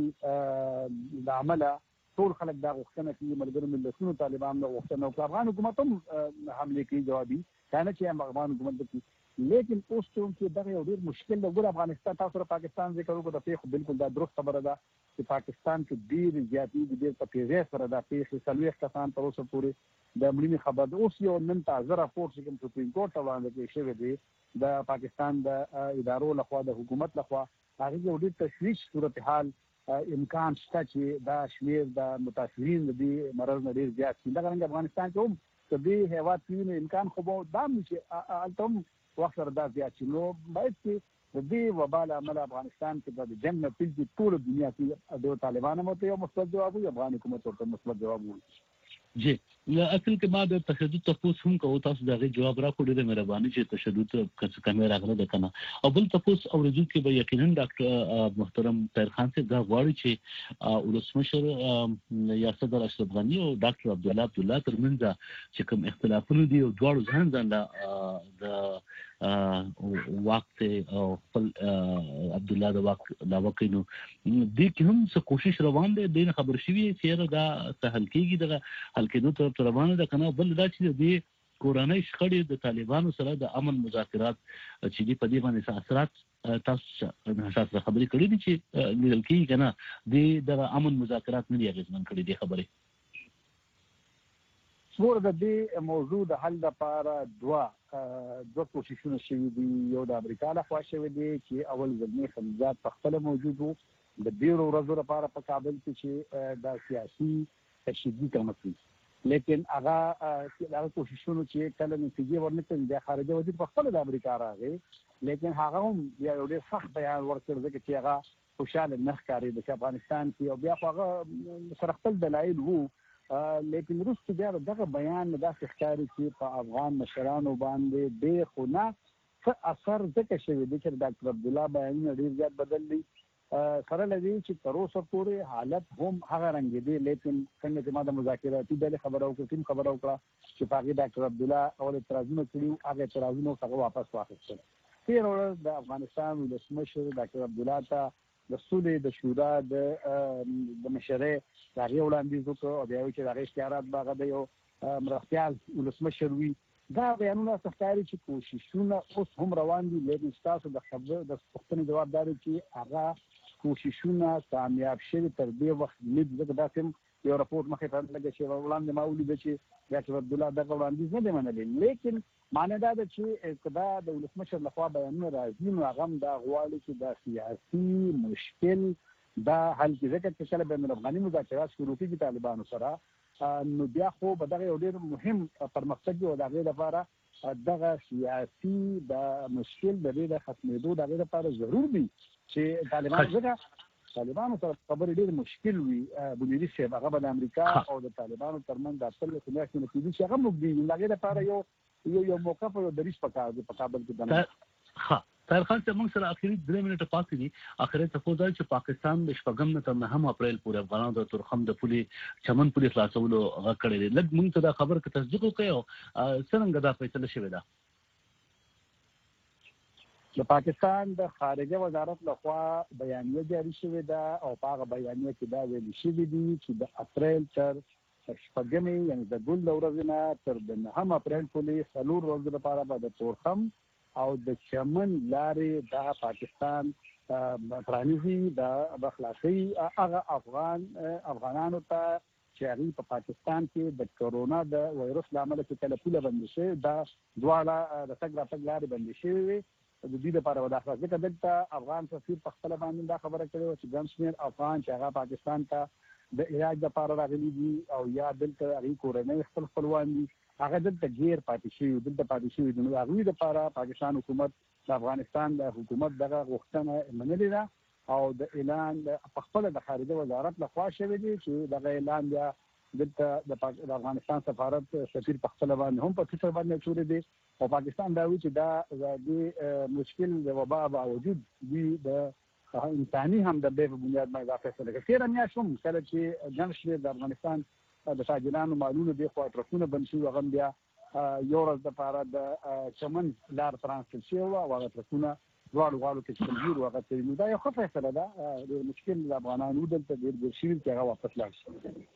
مشکل له امله ټول خلک دا غوښتنه کوي ملګرو ملتونو طالبان دا غوښتنه وکړه افغان حکومت هم حملې کوي جوابي که نه چې افغان حکومت وکړي لیکن اوس چې دغه یو ډېر مشکل ده ګوره افغانستان تاسو سره پاکستان ذکر وکړو د پیښو بالکل دا درست خبره ده چې پاکستان کې ډېرې زیاتې دي ډېر په تیزۍ سره دا پیښې 40 کسان تر اوسه پورې د مړینې خبر ده اوس یو نن تازه راپورټ چې کوم سپریم کورټ ته وړاندې کړی شوی دی د پاکستان د ادارو لخوا د حکومت لخوا هغې یو ډېر تشویش صورتحال امکان شته چې دا شمېر د متاثرین د دې مرض نه ډېر زیات شي دغه رنګ افغانستان کې هم که دې هېواد کې وي نو امکان خو به دا هم وي چې هلته هم وخت سره دا زیات شي نو باید چې د دې وبا له امله افغانستان کې د جنګ نه پیل ټوله دنیا کې د طالبانو ورته یو مثبت جواب وي افغان حکومت ورته مثبت جواب وي جی اصل کې ما د تشدد تفوس هم کوو تاسو دغه جواب راکړو ډېره مهرباني چې تشدد کمې راغله ده که نه او بل تفوس اورېدونکي به یقینا ډاکټر محترم طاهر خان صاحب دا غواړي چې ولسمشر یا صدر اشرف غني او ډاکټر عبدالله ترمنځ چې کوم اختلافونه دي او دواړو ځان د واک ته او خپل عبدالله د واک دعوه کوي نو دې کې هم څه کوشش روان دی دې نه خبر شوي چې دا حل کېږي دغه حل کېدو ته روانه ده که نه بل دا چې د دې کورنۍ شخړې د طالبانو سره د امن مذاکرات چې دي په دې باندې اثرات تاسو سره خبرې کړې دي چې لیدل کېږي که نه دغه امن مذاکرات نه دي اغېزمن کړي دې خبرې څومره د دې موضوع د حل لپاره دوه کوششونه شوي دي یو د امریکا لخوا شوی دی چې اول زلمي خلیزات په خپله موجود وو د ډېرو ورځو لپاره په کابل کې چې دا سیاسي تشدد کمه کړي لیکن هغه کوششونو چې کله نتیجې ورنه کړې بیا خارجه وزیر په خپله د امریکا راغی لیکن هغه هم بیا یو ډېر سخت بیان ورکړ ځکه چې هغه خوشحاله نه ښکارېده چې افغانستان کې او بیا خو هغه سره خپل دلایل وو لیکن وروسته بیا دغه بیان داسې ښکاري چې په افغان مشرانو باندې ډېر خو نه څه اثر ځکه شوی دی چې ډاکټر عبدالله بیانونه ډېر زیات بدل دي سره له دې چې تر اوسه پورې حالت هم هغه رنګ دی. لیکن څنګه چې ما د مذاکراتي ډلې خبره وکړه چې په هغې ډاکټر عبدالله اول اعتراضونه کړي هغه اعتراضونه څخه واپس واخیستل. تېره ورځ د افغانستان ولسمشر ډاکټر عبدالله ته د سولې د شورا د مشرۍ د هغې وړاندیز وکړ او بیا وایي چې د هغې اختیارات به هغه د یو مرستیال ولسمشر وي. دا بیانونه څه ښکاري چې کوششونه اوس هم روان دي. لیکن ستاسو د پوښتنې جواب دا دی چې هغه کوششونه کامیاب شوي تر دې وخت نه دي. ځکه داسې هم یو راپورټ مخې ته لګه چې وړاندې ما ولیده چې ډاکټر عبدالله دغه وړاندیز نه دی منلی. لیکن معنی دا ده چې که دا د ولسمشر لخوا بیانونه راځي نو هغه هم دا غواړي چې دا سیاسي مشکل دا حل کړي. ځکه چې کله بین الافغاني مذاکرات شروع کېږي طالبانو سره نو بیا خو به دغه یو ډېر مهم پرمختګ وي او د هغې لپاره دغه سیاسي د مشکل د دې د ختمېدو د هغې لپاره ضرور دی چې طالبانو سره خبرې ډېر مشکل وي. بنیري صاحب هغه به د امریکا او د طالبانو ترمنځ د 18 میاشتې نه کېدي چې هغه موږ دی د هغې لپاره یو موقف او یو دریځ پکار دی په کابل کې دننه. طاهر خان صاحب موږ سره اخري 3 منټه پاتې دي. اخري تفوض دی چې پاکستان د شپږم نه تر 9 اپریل پورې افغانانو د تورخم د پولې چمن پولې خلاصولو غږ کړی دی. لږ موږ ته دا خبر که تصدیق وکړئ او څرنګه دا فیصله شوې ده. د پاکستان د خارجه وزارت لخوا بیانیه جاری شوې ده او په هغه بیانیه کې دا ویل شوي دي چې د اپریل تر شپږمې یعنې د ګل د ورځې نه تر د 9 اپریل پورې 4 ورځو لپاره به د تورخم او د چمن لارې د پاکستان پرانیزي د خلاصوي هغه افغانانو ته چې هغوی په پاکستان کې د کرونا د وایرس له امله چې کله پوله بندې شوې دا دواړه د تګ راتګ لارې بندې شوې وې د دې لپاره به دا خلاص. ځکه دلته افغان سفیر په خپله باندې دا خبره کړې وه چې ګڼ شمېر افغان چې هغه پاکستان ته د علاج لپاره راغلي دي او یا دلته هغوی کورنۍ خپلوان دي هغه دلته غیر پاتې شوي دي. نو د هغوی لپاره پاکستان حکومت د افغانستان د حکومت دغه غوښتنه منلې ده او د اعلان په خپله د خارجه وزارت لخوا شوی دی چې دغه اعلان بیا دلته د افغانستان سفارت سفیر په خپله باندې هم په ټویټر باندې اچولی دی او پاکستان دا وایي چې دا د مشکل د وبا باوجود دوی د انساني همدردۍ په بنیاد باندې دا فیصله کړې. تېره میاشت هم کله چې ګڼ شمېر د افغانستان د تاجرانو مالونه دې خوا ټرکونه بند شوي هغه بیا یو ورځ دپاره د چمن لار ترانسفر شوې وه او هغه ټرکونه دواړو غاړو کې چې کوم هغه تېر نو دا یو ښه فیصله ده. ډېر مشکل د افغانانو دلته ډېر شوي چې هغه واپس لاړ شي.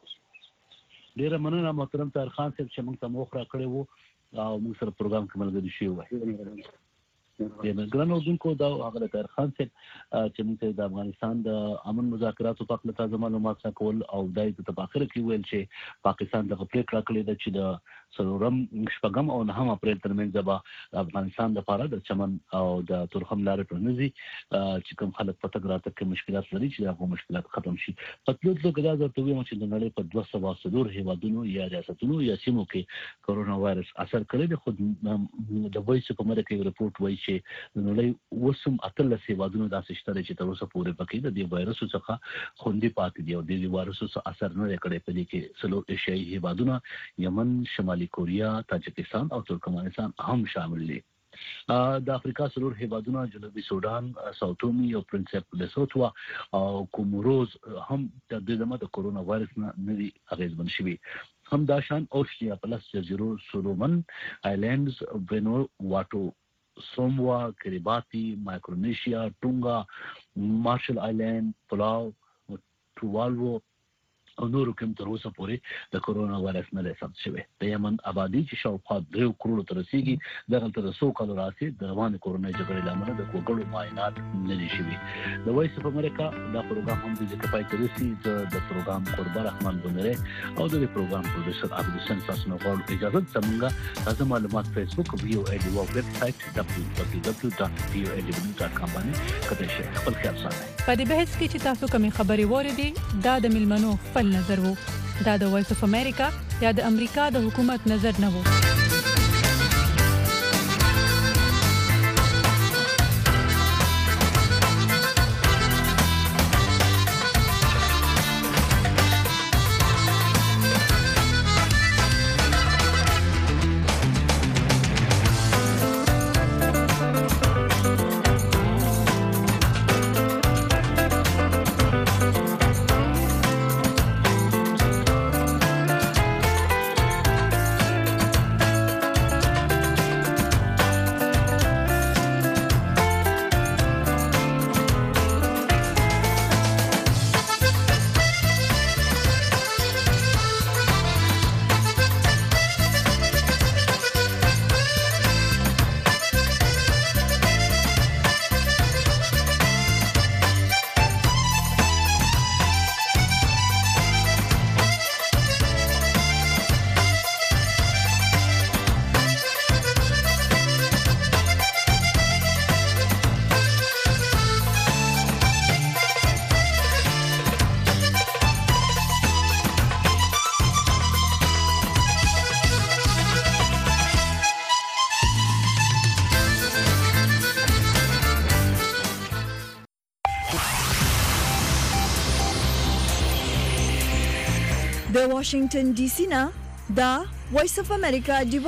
ډیره مننه محترم طاهر خان صاحب چې موږ ته موخ راکړی وو او موږ سره پروګرام کې ملګري شوي وای. ګرانو اوردونکو دا هغه د طاهر خان صاحب چې موږ ته د افغانستان د امن مذاکراتو په اړه تازه معلومات راکول او دا یې په اخر کې ویل چې پاکستان دغه پریکړه کړې ده چې د شپږم او 9 اپریل ترمنځ به افغانستان لپاره د چمن او د تورخم لارې پرانیزي چې کوم خلک په تګ راتګ کې مشکلات لري چې هغه مشکلات ختم شي. په تلو کې دا درته وایم چې د نړۍ په 204 هیوادونو یا ریاستونو یا سیمو کې کرونا وایرس اثر کړی دی. خو د وایس په مده کې رپورټ وایي چې د نړۍ وسم 18 هیوادونو داسې شته چې تر اوسه پورې پکې د دې وایرس څخه خوندي پاتې دي او د دې وایرس څخه اثر نه کړی. په دې کې څلور ایشیایي هیوادونه یمن، شمالي کوریا، تاجکستان او ترکمنستان هم شامل دي. د افریقا څلور هیوادونه جنوبي سودان، ساوتومي او پرنسپ لیسوتو او کوموروز هم د دې د کرونا وایرس نه دي اغېزمن شوي. هم دا شان اوشنیا پلس جزیرو، سولومن آیلینډز، وینوواټو، سوموا، کریباتی، مایکرونیشیا، ټونګا، مارشل آیلینډ، پلاو، ټووالو او نورو کوم تر اوسه پورې د کرونا وایرس نه ثبت شوی. د یمن آبادی چې شاوخوا 3 کروڑ ته رسیږي دغلته د 100 کالو راسي د روانې کرونا جګړې لامل د وګړو معاینات نه دي شوي. د وایس اف امریکا دا پروګرام هم د ځکه پای ته رسي. د پروګرام قربان رحمان بنره او د پروګرام پروډوسر عبد الحسین تاسو غواړو اجازه څنګه تاسو معلومات فیسبوک او ایډي ویب سټ www.voadw.com باندې کتای شئ. خپل خیال ساتئ. په دې بحث کې چې تاسو کومې خبرې وریدي دا د ملمنو خپل نظر وو. دا د وایس اف امریکا یا د امریکا د حکومت نظر نه وو. د واشنگټن ډي سي نه دا وایس اف امریکا